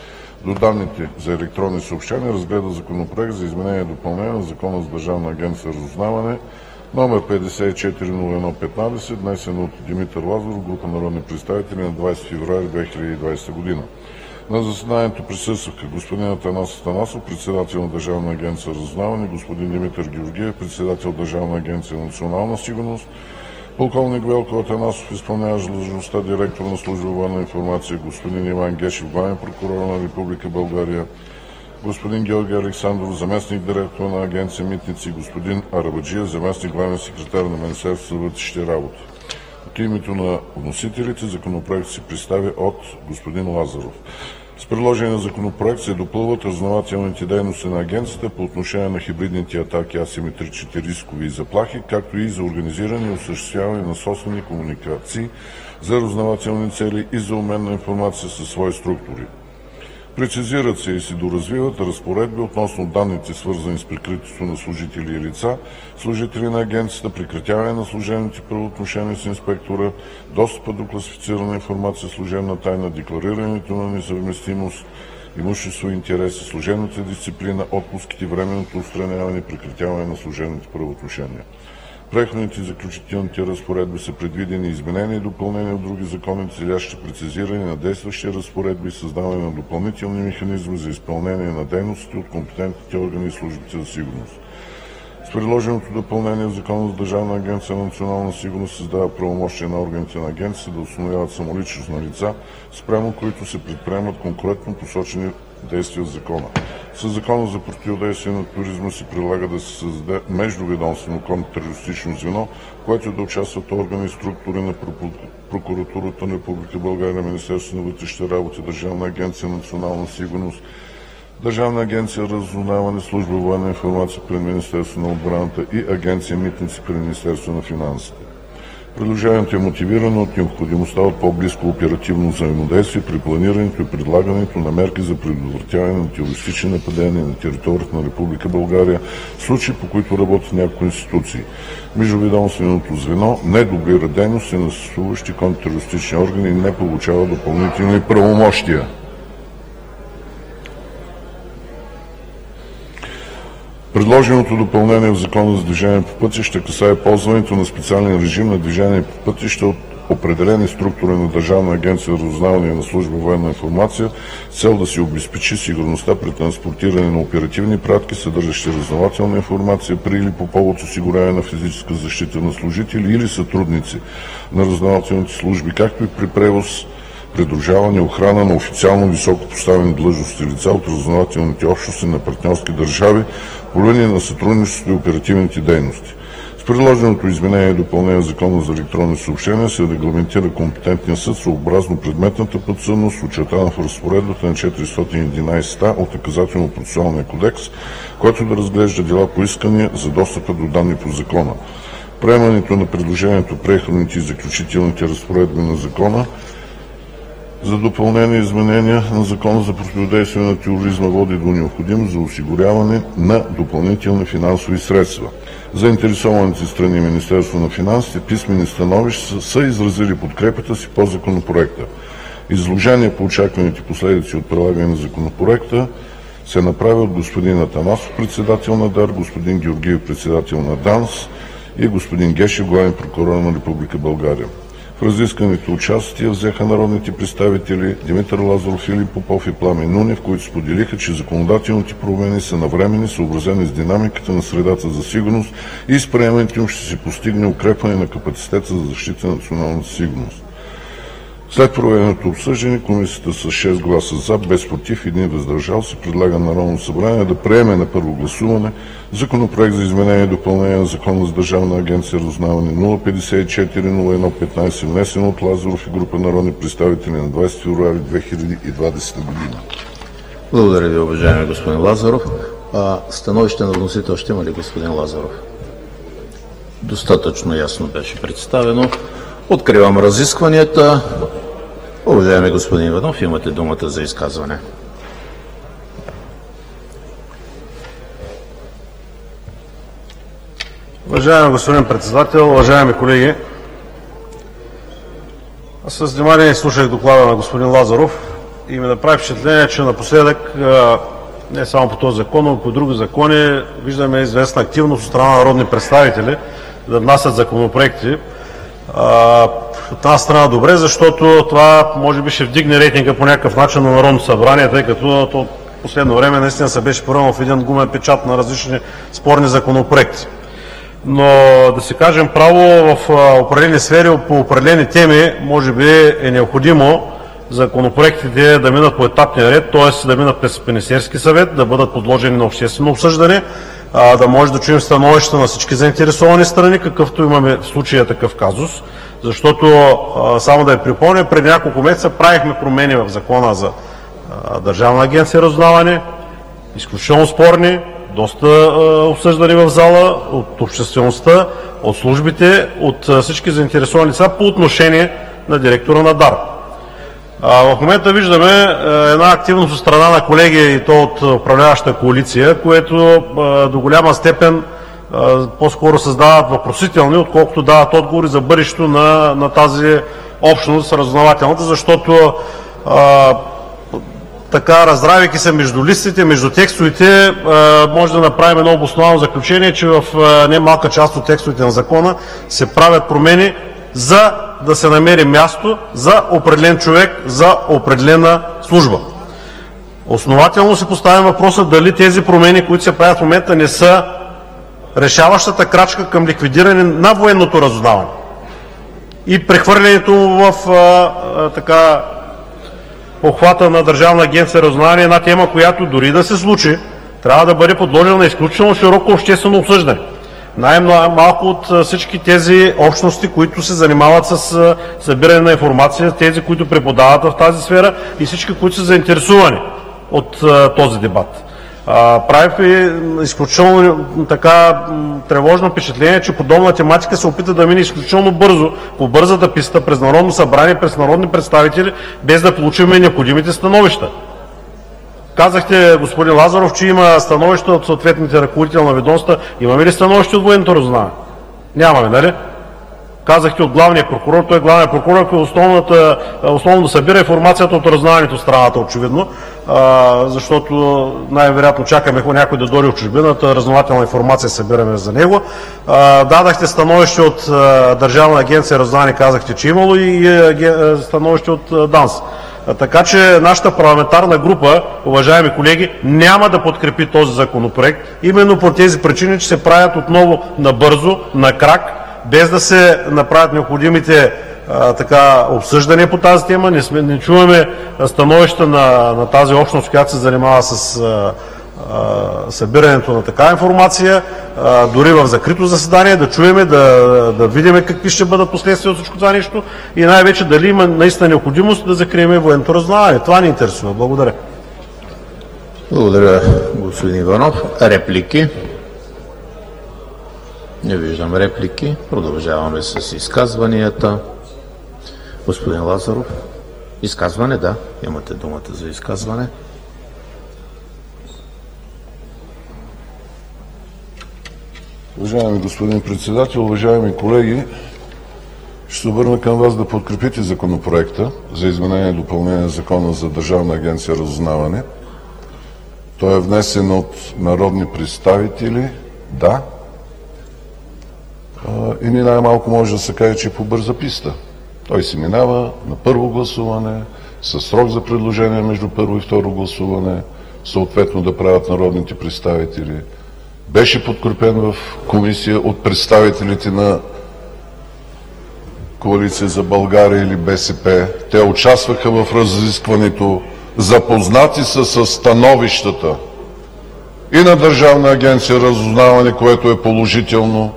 [SPEAKER 8] до данните за електронни съобщения разгледа Законопроект за изменение и допълнение на Закона за Държавна агенция разузнаване, номер петдесет и четири нула едно петнадесет, внесен от Димитър Лазаров, група народни представители на двадесети февруари две хиляди и двадесета година. На заседанието присъстваха господин Атанас Атанасов, председател на Държавна агенция разузнаване, господин Димитър Георгиев, председател на Държавна агенция национална сигурност, полковник Велко Атанасов, изпълняващ длъжността директор на служба военна информация, господин Иван Гешев, главен прокурор на Република България, господин Георги Александров, заместник директор на агенция Митници, господин Арабаджиев, заместник главен секретар на Министерството за вътрешните работи. От името на вносителите законопроект се представя от господин Лазаров. С предложения законопроект се допълват разузнавателните дейности на агенцията по отношение на хибридните атаки, асиметричните рискови и заплахи, както и за организиране и осъществяване на собствени комуникации за разузнавателни цели и за обмен на информация със свои структури. Прецизират се и се доразвиват разпоредби относно данните, свързани с прикритието на служители и лица, служители на агенцията, прекратяване на служебните правоотношения с инспектора, достъпа до класифицирана информация, служебна тайна, декларирането на несъвместимост, имущество и интереси, служебната дисциплина, отпуските, временното отстраняване и прекратяване на служебните правоотношения. Преходните и заключителните разпоредби са предвидени изменения и допълнения от други закони, целящи прецизиране на действащи разпоредби и създаване на допълнителни механизми за изпълнение на дейностите от компетентните органи и службите за сигурност. С предложеното допълнение в Закона за Държавна агенция на национална сигурност създава правомощия на органите на агенцията да установяват самоличност на лица, спрямо които се предприемат конкретно посочени действия в закона. Със Закона за противодействие на туризма се предлага да се създаде междуведомствено контртерористично звено, което да участват органи и структури на Прокуратурата на Република България, Министерството на вътрешните работи, Държавна агенция национална сигурност, Държавна агенция разузнаване, служба военна информация при Министерството на отбраната и Агенция митници при Министерството на финансите. Предложението е мотивирано от необходимостта от по-близко оперативно взаимодействие при планирането и предлагането на мерки за предотвратяване на терористични нападения на територията на Република България, в случаи по които работят някои институции. Междуведомственото звено не дублира дейности на съществуващи контртерористични органи и не получава допълнителни правомощия. Предложеното допълнение в Закона за движение по пътища ще касае ползването на специален режим на движение по пътища от определени структури на Държавна агенция за разузнаване и на служба военна информация с цел да се обезпечи сигурността при транспортиране на оперативни пратки, съдържащи разузнавателна информация при или по повод осигуряване на физическа защита на служители или сътрудници на разузнавателните служби, както и при превоз, придружаване и охрана на официално високо поставени длъжностни лица от разузнавателните общности на партньорски държави по линия на сътрудничеството и оперативните дейности. С предложеното изменение и допълнение в Закона за електронни съобщения се регламентира компетентния съд съобразно предметната подсъдност, очертана в разпоредбата на четиристотин и единадесет от Наказателно-процесуалния кодекс, който да разглежда дела по искания за достъпа до данни по закона. Приемането на предложението, преходните и заключителните разпоредби на закона за допълнение и изменения на Закона за противодействие на тероризма води до необходимост за осигуряване на допълнителни финансови средства. Заинтересованите страни, Министерство на финансите, писмени становища са изразили подкрепата си по законопроекта. Изложение по очакваните последици от прилагане на законопроекта се направи от господин Атанасов, председател на ДАР, господин Георгиев, председател на ДАНС и господин Гешев, главен прокурор на Република България. В разискването участие взеха народните представители Димитър Лазаров, Филип Попов и Пламен Нунев, които споделиха, че законодателните промени са навременни, съобразени с динамиката на средата за сигурност и с приемането им ще се постигне укрепване на капацитета за защита на националната сигурност. След проведеното обсъждане, комисията с шест гласа за, без против и един въздържал се, предлага на Народното събрание да приеме на първо гласуване Законопроект за изменение и допълнение на Закона за Държавна агенция разузнаване нула петдесет и четири нула едно петнадесет, внесен от Лазаров и група народни представители на двадесети февруари две хиляди и двадесета година.
[SPEAKER 4] Благодаря ви, уважаеми господин Лазаров. А, становище на вносител ще има ли, господин Лазаров? Достатъчно ясно беше представено. Откривам разискванията. Уважаеми господин Иванов, имате думата за изказване.
[SPEAKER 5] Уважаеми господин председател, уважаеми колеги, аз с внимание слушах доклада на господин Лазаров и ми направи впечатление, че напоследък не само по този закон, но и по други закони виждаме известна активност от страна на народни представители да внасят законопроекти. От една страна добре, защото това може би ще вдигне рейтинга по някакъв начин на Народното събрание, тъй като то в последно време наистина се беше превърнал в един гумен печат на различни спорни законопроекти. Но да си кажем право, в определени сфери, по определени теми, може би е необходимо законопроектите да минат по етапния ред, т.е. да минат през Министерски съвет, да бъдат подложени на обществено обсъждане, да може да чуем становища на всички заинтересовани страни, какъвто имаме в случая такъв казус. Защото, само да я припомня, преди няколко месеца правихме промени в Закона за Държавна агенция разузнаване, изключително спорни, доста обсъждани в зала от обществеността, от службите, от всички заинтересовани лица по отношение на директора на ДАР. В момента виждаме една активност от страна на колеги и то от управляваща коалиция, което до голяма степен по-скоро създават въпросителни, отколкото дават отговори за бъдещето на, на тази общност разузнавателната, защото а, така, разравяйки се между листите, между текстовете, а, може да направим едно обосновано заключение, че в а, немалка част от текстовете на закона се правят промени, за да се намери място за определен човек, за определена служба. Основателно се поставя въпроса дали тези промени, които се правят в момента, не са
[SPEAKER 9] решаващата крачка към ликвидиране на военното разузнаване и прехвърлянето в а, а, така обхвата на Държавна агенция разузнаване, една тема, която дори да се случи, трябва да бъде подложена на изключително широко обществено обсъждане. Най-малко от всички тези общности, които се занимават с събиране на информация, тези, които преподават в тази сфера и всички, които са заинтересувани от този дебат. Прави изключително така тревожно впечатление, че подобна тематика се опита да мине изключително бързо, по бързата писта, през Народно събрание, през народни представители, без да получим необходимите становища. Казахте, господин Лазаров, че има становища от съответните ръководители на ведомства. Имаме ли становище от военното разузнаване? Нямаме, нали? Казахте от главния прокурор, той е главният прокурор, който основната, основно да събира информацията от разузнаването в страната, очевидно, а, защото най-вероятно чакаме някой да дойде от чужбината, разузнавателна информация събираме за него. А, дадахте становище от а, Държавна агенция разузнаване, казахте, че имало и а, становище от а, ДАНС. Така че нашата парламентарна група, уважаеми колеги, няма да подкрепи този законопроект, именно по тези причини, че се правят отново набързо, на крак, без да се направят необходимите а, така, обсъждания по тази тема. Не, сме, не чуваме становища на, на тази общност, която се занимава с а, а, събирането на такава информация, а, дори в закрито заседание, да чуеме, да, да видим какви ще бъдат последствия от всичко това нещо и най-вече дали има наистина необходимост да закрием военното разузнаване. Това ни интересува. Благодаря.
[SPEAKER 4] Благодаря, господин Иванов. Реплики? Не виждам реплики. Продължаваме с изказванията. Господин Лазаров. Изказване, да. Имате думата за изказване.
[SPEAKER 8] Уважаеми господин председател, уважаеми колеги, ще се обърна към вас да подкрепите законопроекта за изменение и допълнение на Закона за Държавна агенция разузнаване. Той е внесен от народни представители, да, и ни най-малко може да се каже, че е по бърза писта. Той се минава на първо гласуване, със срок за предложение между първо и второ гласуване, съответно да правят народните представители. Беше подкрепен в комисия от представителите на Коалиция за България или БСП. Те участваха в разискването, запознати са с становищата и на Държавна агенция разузнаване, което е положително,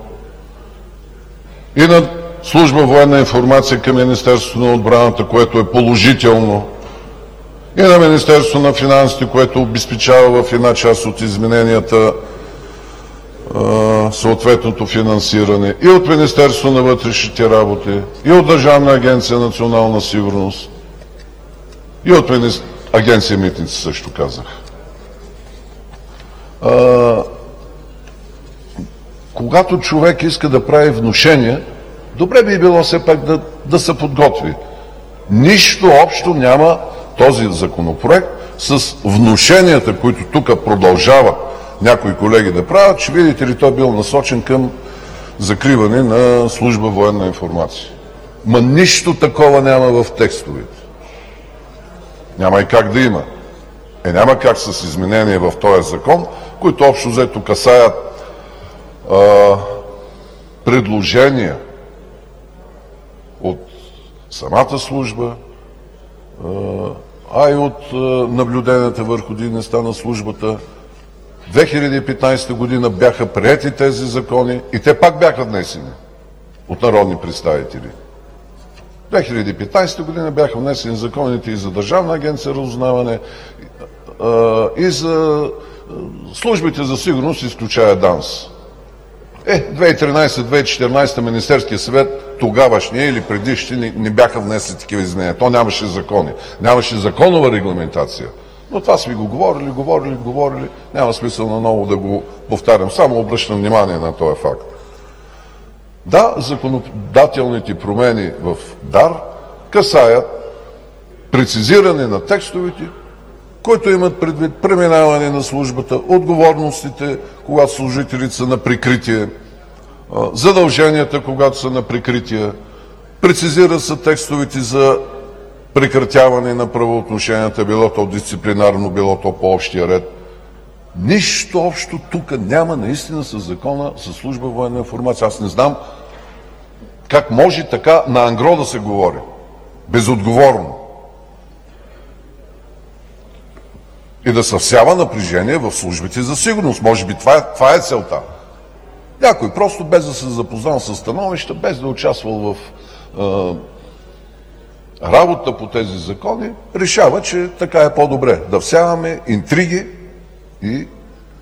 [SPEAKER 8] и на Служба военна информация към Министерството на отбраната, което е положително, и на Министерството на финансите, което обезпечава в една част от измененията съответното финансиране, и от Министерството на вътрешните работи, и от Държавна агенция национална сигурност, и от Министер... агенция Митници също казах. А, когато човек иска да прави внушения, добре би било все пак да, да се подготви. Нищо общо няма този законопроект с внушенията, които тук продължават някои колеги да правят, че видите ли, той бил насочен към закриване на Служба военна информация. Ма нищо такова няма в текстовете. Няма и как да има. Е, няма как с изменения в този закон, които общо взето касаят а, предложения от самата служба, а, а и от а, наблюденията върху дейността на службата. две хиляди и петнадесета година бяха приети тези закони и те пак бяха внесени от народни представители. две хиляди и петнадесета година бяха внесени законите и за Държавна агенция разузнаване, и за службите за сигурност, изключая ДАНС. Е, две хиляди и тринадесета - две хиляди и четиринадесета Министерския съвет, тогавашния или предишни, не, не бяха внесли такива изменения. То нямаше закони. Нямаше законова регламентация. Но това сме го говорили, говорили, говорили. Няма смисъл наново да го повтарям. Само обръщам внимание на този факт. Да, законодателните промени в ДАР касаят прецизиране на текстовете, които имат предвид преминаване на службата, отговорностите, когато служителите са на прикритие, задълженията, когато са на прикритие, прецизират се текстовете за прекратяване на правоотношенията, било то дисциплинарно, било то по общия ред. Нищо общо тук няма наистина с закона с служба военна информация. Аз не знам как може така на ангро да се говори. Безотговорно. И да се всява напрежение в службите за сигурност. Може би това е, това е целта. Някой просто без да се запознал с становища, без да е участвал в е, работа по тези закони, решава, че така е по-добре. Да всяваме интриги и е,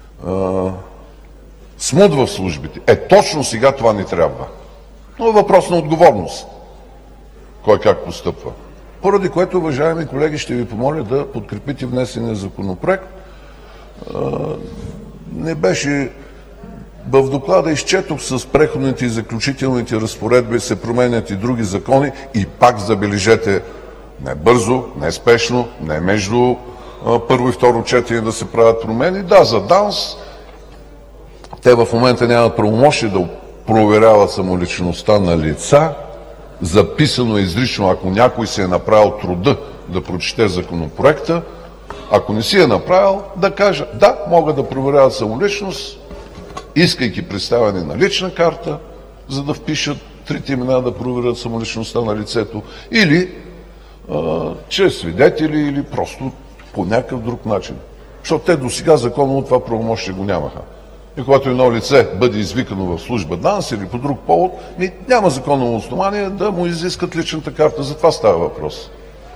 [SPEAKER 8] смут в службите. Е, точно сега това ни трябва. Но е въпрос на отговорност. Кой как постъпва. Поради което, уважаеми колеги, ще ви помоля да подкрепите внесения законопроект. Е, не беше... В доклада изчетох с преходните и заключителните разпоредби се променят и други закони и пак забележете, не бързо, не спешно, не между а, първо и второ четене да се правят промени. Да, за ДАНС те в момента нямат правомощие да проверяват самоличността на лица. Записано е изрично, ако някой се е направил труда да прочете законопроекта, ако не си е направил, да каже, да, могат да проверяват самоличност, искайки представяне на лична карта, за да впишат трите имена, да проверят самоличността на лицето, или а, чрез свидетели, или просто по някакъв друг начин. Защото те до сега законово това правомощие го нямаха. И когато едно лице бъде извикано в служба ДАНС или по друг повод, няма законово основание да му изискат личната карта. За това става въпрос.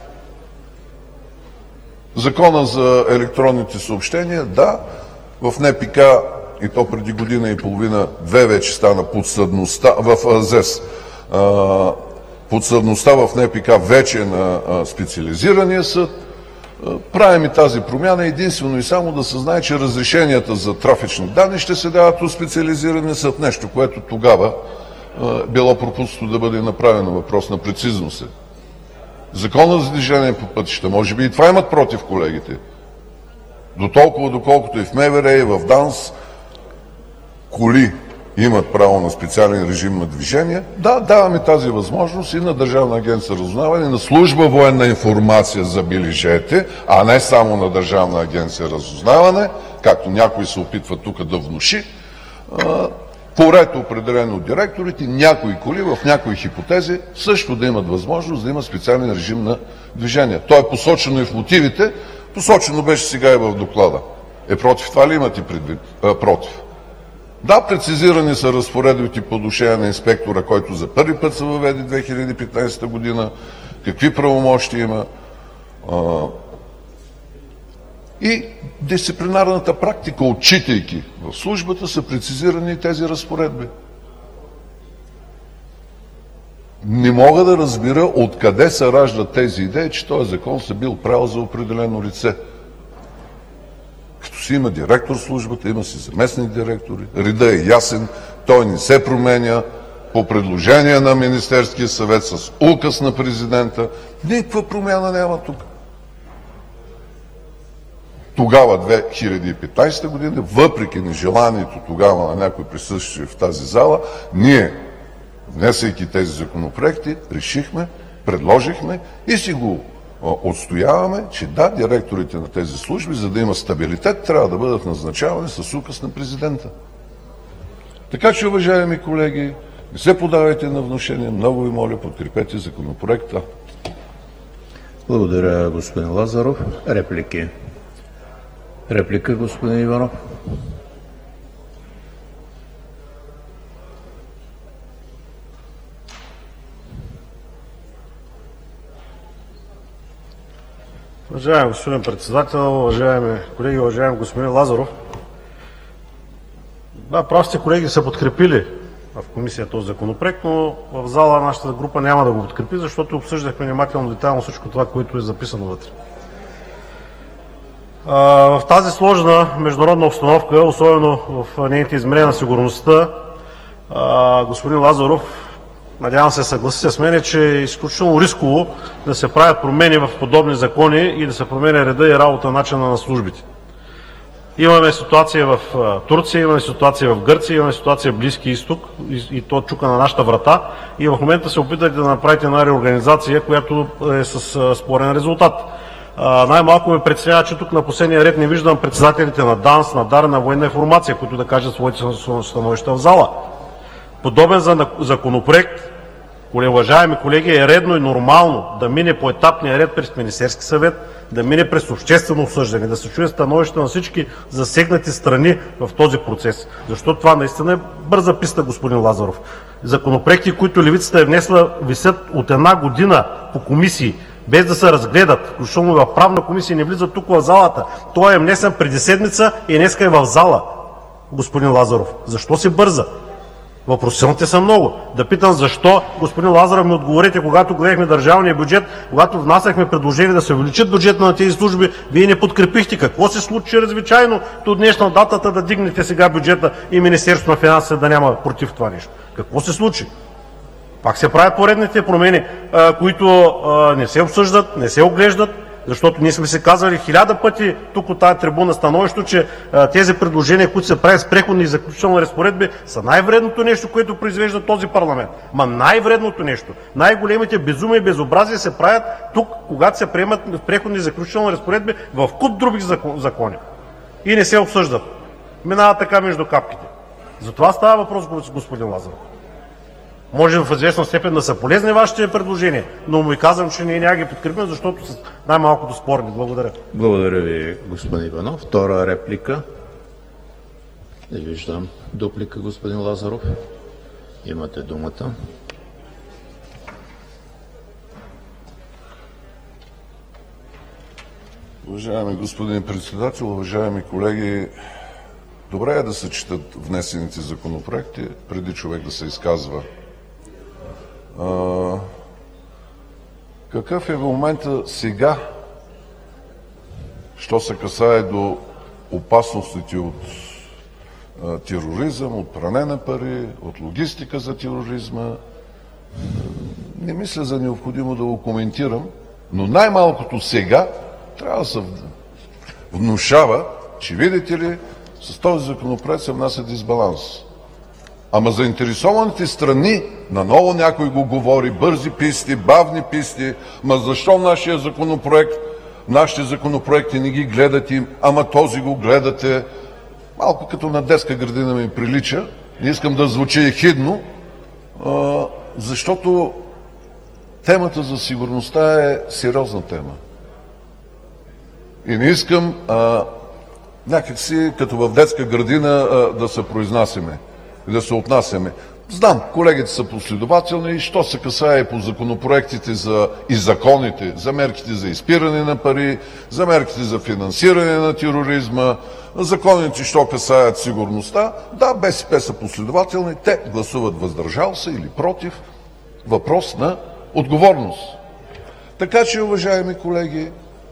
[SPEAKER 8] Закона за електронните съобщения, да, в НПК и то преди година и половина, две вече стана подсъдността в ЗЕС. Подсъдността в НПК вече е на специализирания съд. Правим и тази промяна единствено и само да се знае, че разрешенията за трафични данни ще се дават от специализирания съд. Нещо, което тогава било пропуснато да бъде направено. Въпрос на прецизност е. Закона за движение по пътища, може би и това имат против колегите. До толкова, доколкото и в МВР, и в ДАНС коли имат право на специален режим на движение, да, даваме тази възможност и на Държавна агенция разузнаване, на служба военна информация, забележете, а не само на Държавна агенция разузнаване, както някой се опитва тук да внуши, по ред определено от директорите, някои коли в някои хипотези също да имат възможност да имат специален режим на движение. То е посочено и в мотивите, посочено беше сега и в доклада. Е, против това ли имате предвид? А, против. Да, прецизирани са разпоредбите по отношение на инспектора, който за първи път се въведе две хиляди и петнадесета година, какви правомощия има. А, и дисциплинарната практика, отчитайки в службата, са прецизирани и тези разпоредби. Не мога да разбира откъде се раждат тези идеи, че този закон се бил правил за определено лице. Като си има директор в службата, има си заместник директори, редът е ясен, той не се променя по предложение на Министерския съвет с указ на президента. Никаква промяна няма тук. Тогава, две хиляди и петнадесета година, въпреки нежеланието тогава на някой присъстващи в тази зала, ние, внесейки тези законопроекти, решихме, предложихме и си го отстояваме, че да, директорите на тези служби, за да има стабилитет, трябва да бъдат назначавани с указ на президента. Така че, уважаеми колеги, не се подавайте на внушение. Много ви моля, подкрепете законопроекта.
[SPEAKER 4] Благодаря, господин Лазаров. Реплики? Реплика, господин Иванов.
[SPEAKER 9] Уважаеми господин председател, уважаеми колеги, уважаеми господин Лазаров. Да, прав сте, колеги са подкрепили в комисия този законопроект, но в зала нашата група няма да го подкрепи, защото обсъждахме внимателно, детайлно всичко това, което е записано вътре. В тази сложна международна обстановка, особено в нейните измерения на сигурността, господин Лазаров, надявам се съгласите с мен, че е изключително рисково да се правят промени в подобни закони и да се променя реда и работа на начина на службите. Имаме ситуация в Турция, имаме ситуация в Гърция, имаме ситуация в Близкия изток и, и то чука на нашата врата и в момента се опитате да направите една реорганизация, която е с спорен резултат. най-малко ме притеснява, че тук на последния ред не виждам председателите на ДАНС, на ДАР, на Военна информация, които да кажат своите становища в зала. Подобен законопроект, уважаеми колеги, е редно и нормално да мине по етапния ред през Министерски съвет, да мине през обществено обсъждане, да се чуе становище на всички засегнати страни в този процес. Защото това наистина е бърза писта, господин Лазаров. Законопроекти, които левицата е внесла, висят от една година по комисии, без да се разгледат, включително в правна комисия, не влизат тук в залата. Той е внесен преди седмица и днеска е в зала, господин Лазаров. Защо се бърза? Въпросите са много. Да питам защо, господин Лазаров, ми отговорите, когато гледахме държавния бюджет, когато внасяхме предложение да се увеличат бюджета на тези служби, вие не подкрепихте. Какво се случи чрезвичайно до днешна датата да дигнете сега бюджета и Министерството на финансите да няма против това нещо? Какво се случи? Пак се правят поредните промени, които не се обсъждат, не се оглеждат, защото ние сме се казали хиляда пъти тук от тази трибуна становището, че а, тези предложения, които се правят с преходни и заключителни разпоредби, са най-вредното нещо, което произвежда този парламент. Ма най-вредното нещо. Най-големите безумия и безобразия се правят тук, когато се приемат преходни и заключителни разпоредби в куп други закони. И не се обсъждат. Минава така между капките. За това става въпрос, господин Лазаров. Може в известна степен да са полезни вашите предложения, но ми казвам, че ние няма ги подкрепим, защото са най-малкото спорни. Благодаря.
[SPEAKER 4] Благодаря ви, господин Иванов. Втора реплика? Не виждам. Дуплика, господин Лазаров. Имате думата.
[SPEAKER 8] Уважаеми господин председател, уважаеми колеги, добре е да се четат внесените законопроекти, преди човек да се изказва. А, какъв е в момента сега, що се касае до опасностите от а, тероризъм, от пране на пари, от логистика за тероризма? Не мисля за необходимо да го коментирам, но най-малкото сега трябва да се внушава, че видите ли, с този законопроект се внася дисбаланс. Ама заинтересованите страни, наново някой го говори, бързи писти, бавни писти, ма защо нашия законопроект, нашите законопроекти не ги гледате, ама този го гледате. Малко като на детска градина ми прилича, не искам да звучи ехидно, защото темата за сигурността е сериозна тема. И не искам а, някакси като в детска градина а, да се произнасяме, да се отнасяме. Знам, колегите са последователни и що се касае по законопроектите за, и законите, за мерките за изпиране на пари, за мерките за финансиране на тероризма, законите, що касаят сигурността. Да, БСП са последователни, те гласуват въздържал се или против. Въпрос на отговорност. Така че, уважаеми колеги,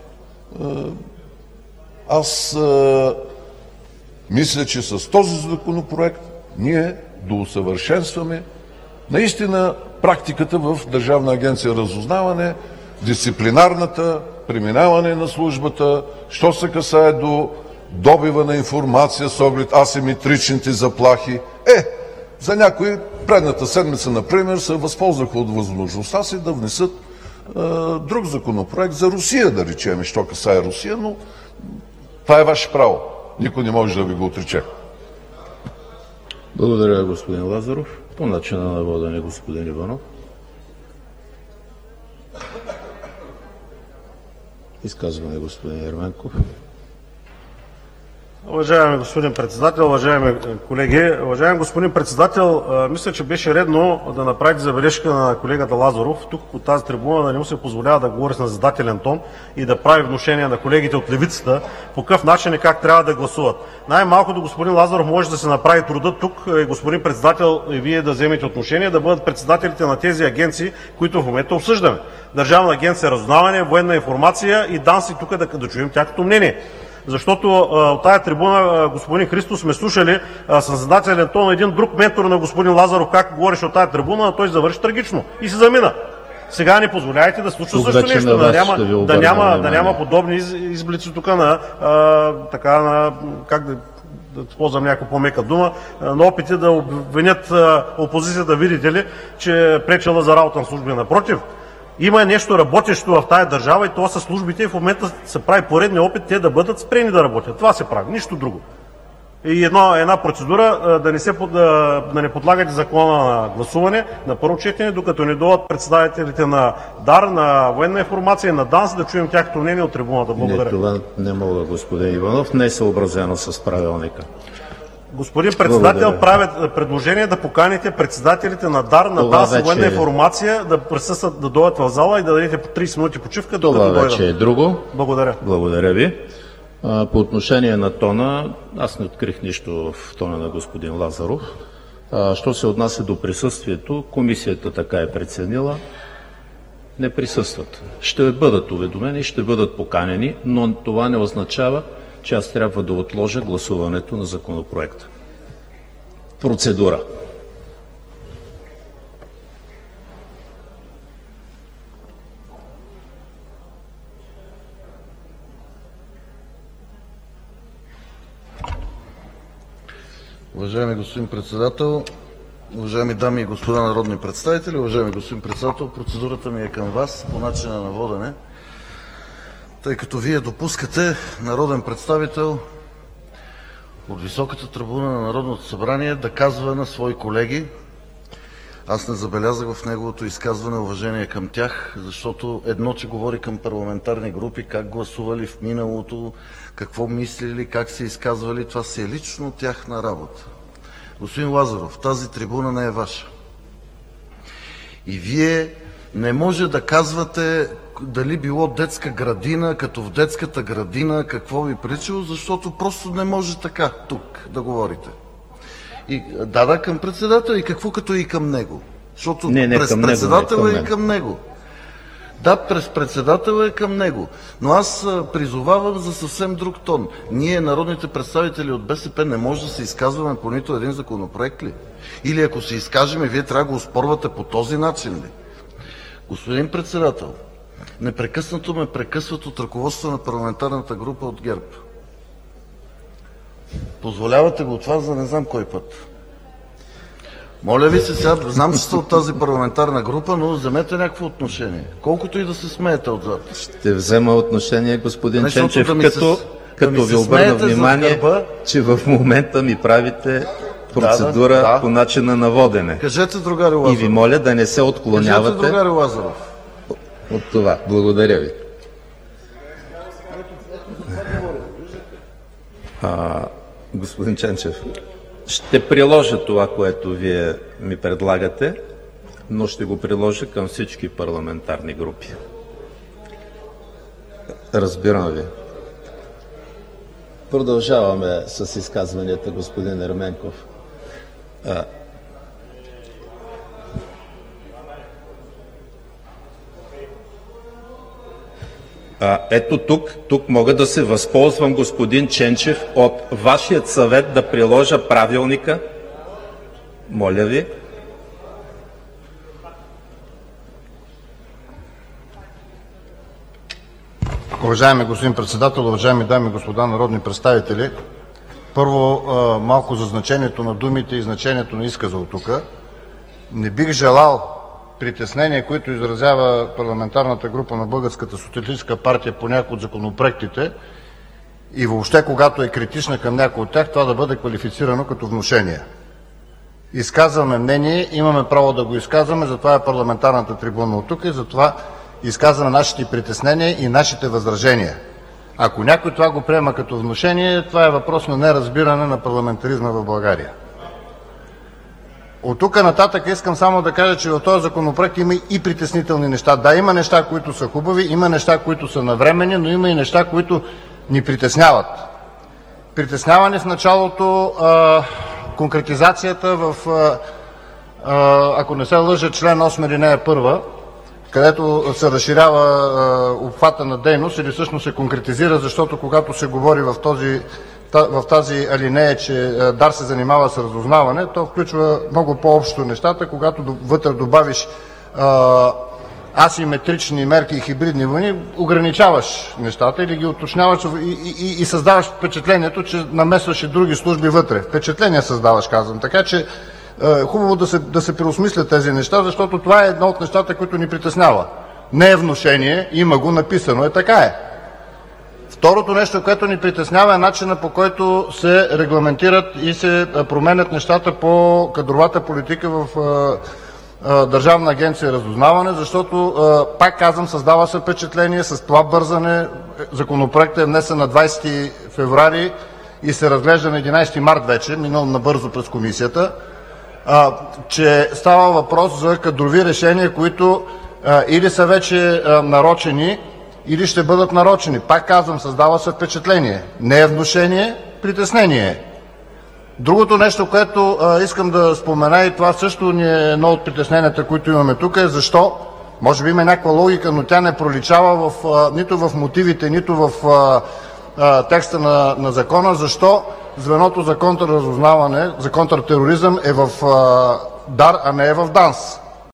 [SPEAKER 8] аз а, мисля, че с този законопроект ние доусъвършенстваме наистина практиката в Държавна агенция разузнаване, дисциплинарната, преминаване на службата, що се касае до добива на информация с оглед асиметричните заплахи. Е, за някои предната седмица, например, се възползваха от възможността си да внесат друг законопроект за Русия, да речем, що касае Русия, но това е ваше право. Никой не може да ви го отрече.
[SPEAKER 4] Благодаря, господин Лазаров. По начина на водене, господин Иванов. Изказване, господин Ерменков.
[SPEAKER 9] Уважаеми господин председател, уважаеми колеги, уважаеми господин председател, мисля, че беше редно да направите забележка на колегата Лазаров, тук от тази трибуна да не му се позволява да говори с назидателен тон и да прави внушения на колегите от левицата по какъв начин и как трябва да гласуват. Най-малкото господин Лазаров може да се направи труда тук, господин председател, и вие да вземете отношение, да бъдат председателите на тези агенции, които в момента обсъждаме. Държавна агенция разузнаване, военна информация и ДАНС, и тук да, да чуем тяхното мнение. Защото а, от тая трибуна, а, господин Христов, сме слушали а, със задателен тон един друг ментор на господин Лазаров, как говореше от тая трибуна, а той завърши трагично и се замина. Сега не позволяйте да случва също нещо, да няма, да, няма, да няма подобни из, изблици тук на, а, така, на, как да, да използвам някаква по-мека дума, на опити да обвинят а, опозицията, видите ли, че е пречела за работа на служби. Напротив, Има нещо работещо в тази държава и това са службите и в момента се прави поредния опит те да бъдат спрени да работят. Това се прави, нищо друго. И една, една процедура да не, се, да, да не подлагате закона на гласуване на първо четене, докато не дойдат представителите на ДАР, на Военна информация и на ДАНС, да чуем тяхното мнение от трибуната. Благодаря.
[SPEAKER 4] Не, това не мога, господин Иванов. Не е съобразено с правилника.
[SPEAKER 9] Господин председател, правят предложение да поканите председателите на ДАР, на ДАНС и Военна информация да присъстват, да дойдат в зала и да дадете по трийсет минути почивка.
[SPEAKER 4] Това вече е друго.
[SPEAKER 9] Благодаря.
[SPEAKER 4] Благодаря ви. По отношение на тона, аз не открих нищо в тона на господин Лазаров. Що се отнася до присъствието, комисията така е преценила. Не присъстват. Ще бъдат уведомени, ще бъдат поканени, но това не означава, че аз трябва да отложа гласуването на законопроекта. Процедура.
[SPEAKER 8] Уважаеми господин председател, уважаеми дами и господа народни представители, уважаеми господин председател, процедурата ми е към вас по начина на водене, тъй като Вие допускате народен представител от високата трибуна на Народното събрание да казва на свои колеги. Аз не забелязах в неговото изказване уважение към тях, защото едно, че говори към парламентарни групи, как гласували в миналото, какво мислили, как се изказвали, това си е лично тяхна работа. Господин Лазаров, тази трибуна не е ваша. И Вие не може да казвате дали било детска градина, като в детската градина, какво ви приличало, защото просто не може така тук да говорите. И, да, да, към председател и какво като и към него. Защото
[SPEAKER 4] не, не,
[SPEAKER 8] през
[SPEAKER 4] към
[SPEAKER 8] председател
[SPEAKER 4] него,
[SPEAKER 8] е и към него. Да, през председател е към него. Но аз призовавам за съвсем друг тон. Ние, народните представители от БСП, не може да се изказваме по нито един законопроект ли? Или ако се изкажем, вие трябва да го оспорвате по този начин ли? Господин председател, непрекъснато ме прекъсват от ръководството на парламентарната група от ГЕРБ. Позволявате го това за не знам кой път. Моля ви се, сега знам, че сте от тази парламентарна група, но вземете някакво отношение. Колкото и да се смеете отзад.
[SPEAKER 4] Ще взема отношение, господин
[SPEAKER 8] не,
[SPEAKER 4] Ченчев,
[SPEAKER 8] да
[SPEAKER 4] като,
[SPEAKER 8] се,
[SPEAKER 4] като
[SPEAKER 8] да
[SPEAKER 4] ви обърна внимание,
[SPEAKER 8] гърба,
[SPEAKER 4] че в момента ми правите процедура
[SPEAKER 8] да, да,
[SPEAKER 4] по начина на водене.
[SPEAKER 8] Кажете, другари Лазаров.
[SPEAKER 4] И ви моля да не се отклонявате.
[SPEAKER 8] Кажете, другари Лазаров.
[SPEAKER 4] От това. Благодаря ви. А, господин Ченчев, ще приложа това, което вие ми предлагате, но ще го приложа към всички парламентарни групи. Разбирам ви. Продължаваме с изказванията, господин Ерменков. А, А, ето тук, тук мога да се възползвам, господин Ченчев, от вашият съвет да приложа правилника. Моля ви.
[SPEAKER 5] Уважаеми господин председател, уважаеми дами и господа народни представители, първо малко за значението на думите и значението на изказа от тук. Не бих желал притеснения, които изразява парламентарната група на Българската социалистическа партия по някои от законопроектите и въобще когато е критична към някои от тях, това да бъде квалифицирано като внушение. Изказваме мнение, имаме право да го изказваме, затова е парламентарната трибуна от тук и затова изказваме нашите притеснения и нашите възражения. Ако някой това го приема като внушение, това е въпрос на неразбиране на парламентаризма в България. От тук нататък искам само да кажа, че в този законопроект има и притеснителни неща. Да, има неща, които са хубави, има неща, които са навременни, но има и неща, които ни притесняват. Притесняване в началото а, конкретизацията в, а, а, ако не се лъжа, член осем алинея първа, където се разширява а, обхвата на дейност или всъщност се конкретизира, защото когато се говори в този в тази алинея, че ДАР се занимава с разузнаване, то включва много по-общо нещата, когато вътре добавиш а, асиметрични мерки и хибридни войни, ограничаваш нещата или ги уточняваш и, и, и създаваш впечатлението, че намесваш и други служби вътре. Впечатление създаваш, казвам. Така че е хубаво да се, да се преосмислят тези неща, защото това е едно от нещата, които ни притеснява. Не е внушение, има го написано, е така е. Второто нещо, което ни притеснява, е начина, по който се регламентират и се променят нещата по кадровата политика в Държавна агенция разузнаване, защото, пак казвам, създава се впечатление с това бързане. Законопроектът е внесен на двадесети февруари и се разглежда на единадесети март вече, минал набързо през комисията, че става въпрос за кадрови решения, които или са вече нарочени, или ще бъдат нарочени. Пак казвам, създава се впечатление. Не е внушение, притеснение е. Другото нещо, което а, искам да спомена, и това също ни е едно от притесненията, които имаме тук, е защо, може би има някаква логика, но тя не проличава в, а, нито в мотивите, нито в а, а, текста на, на закона, защо звеното за контрразузнаване, за контртероризъм е в а, ДАР, а не е в ДАНС.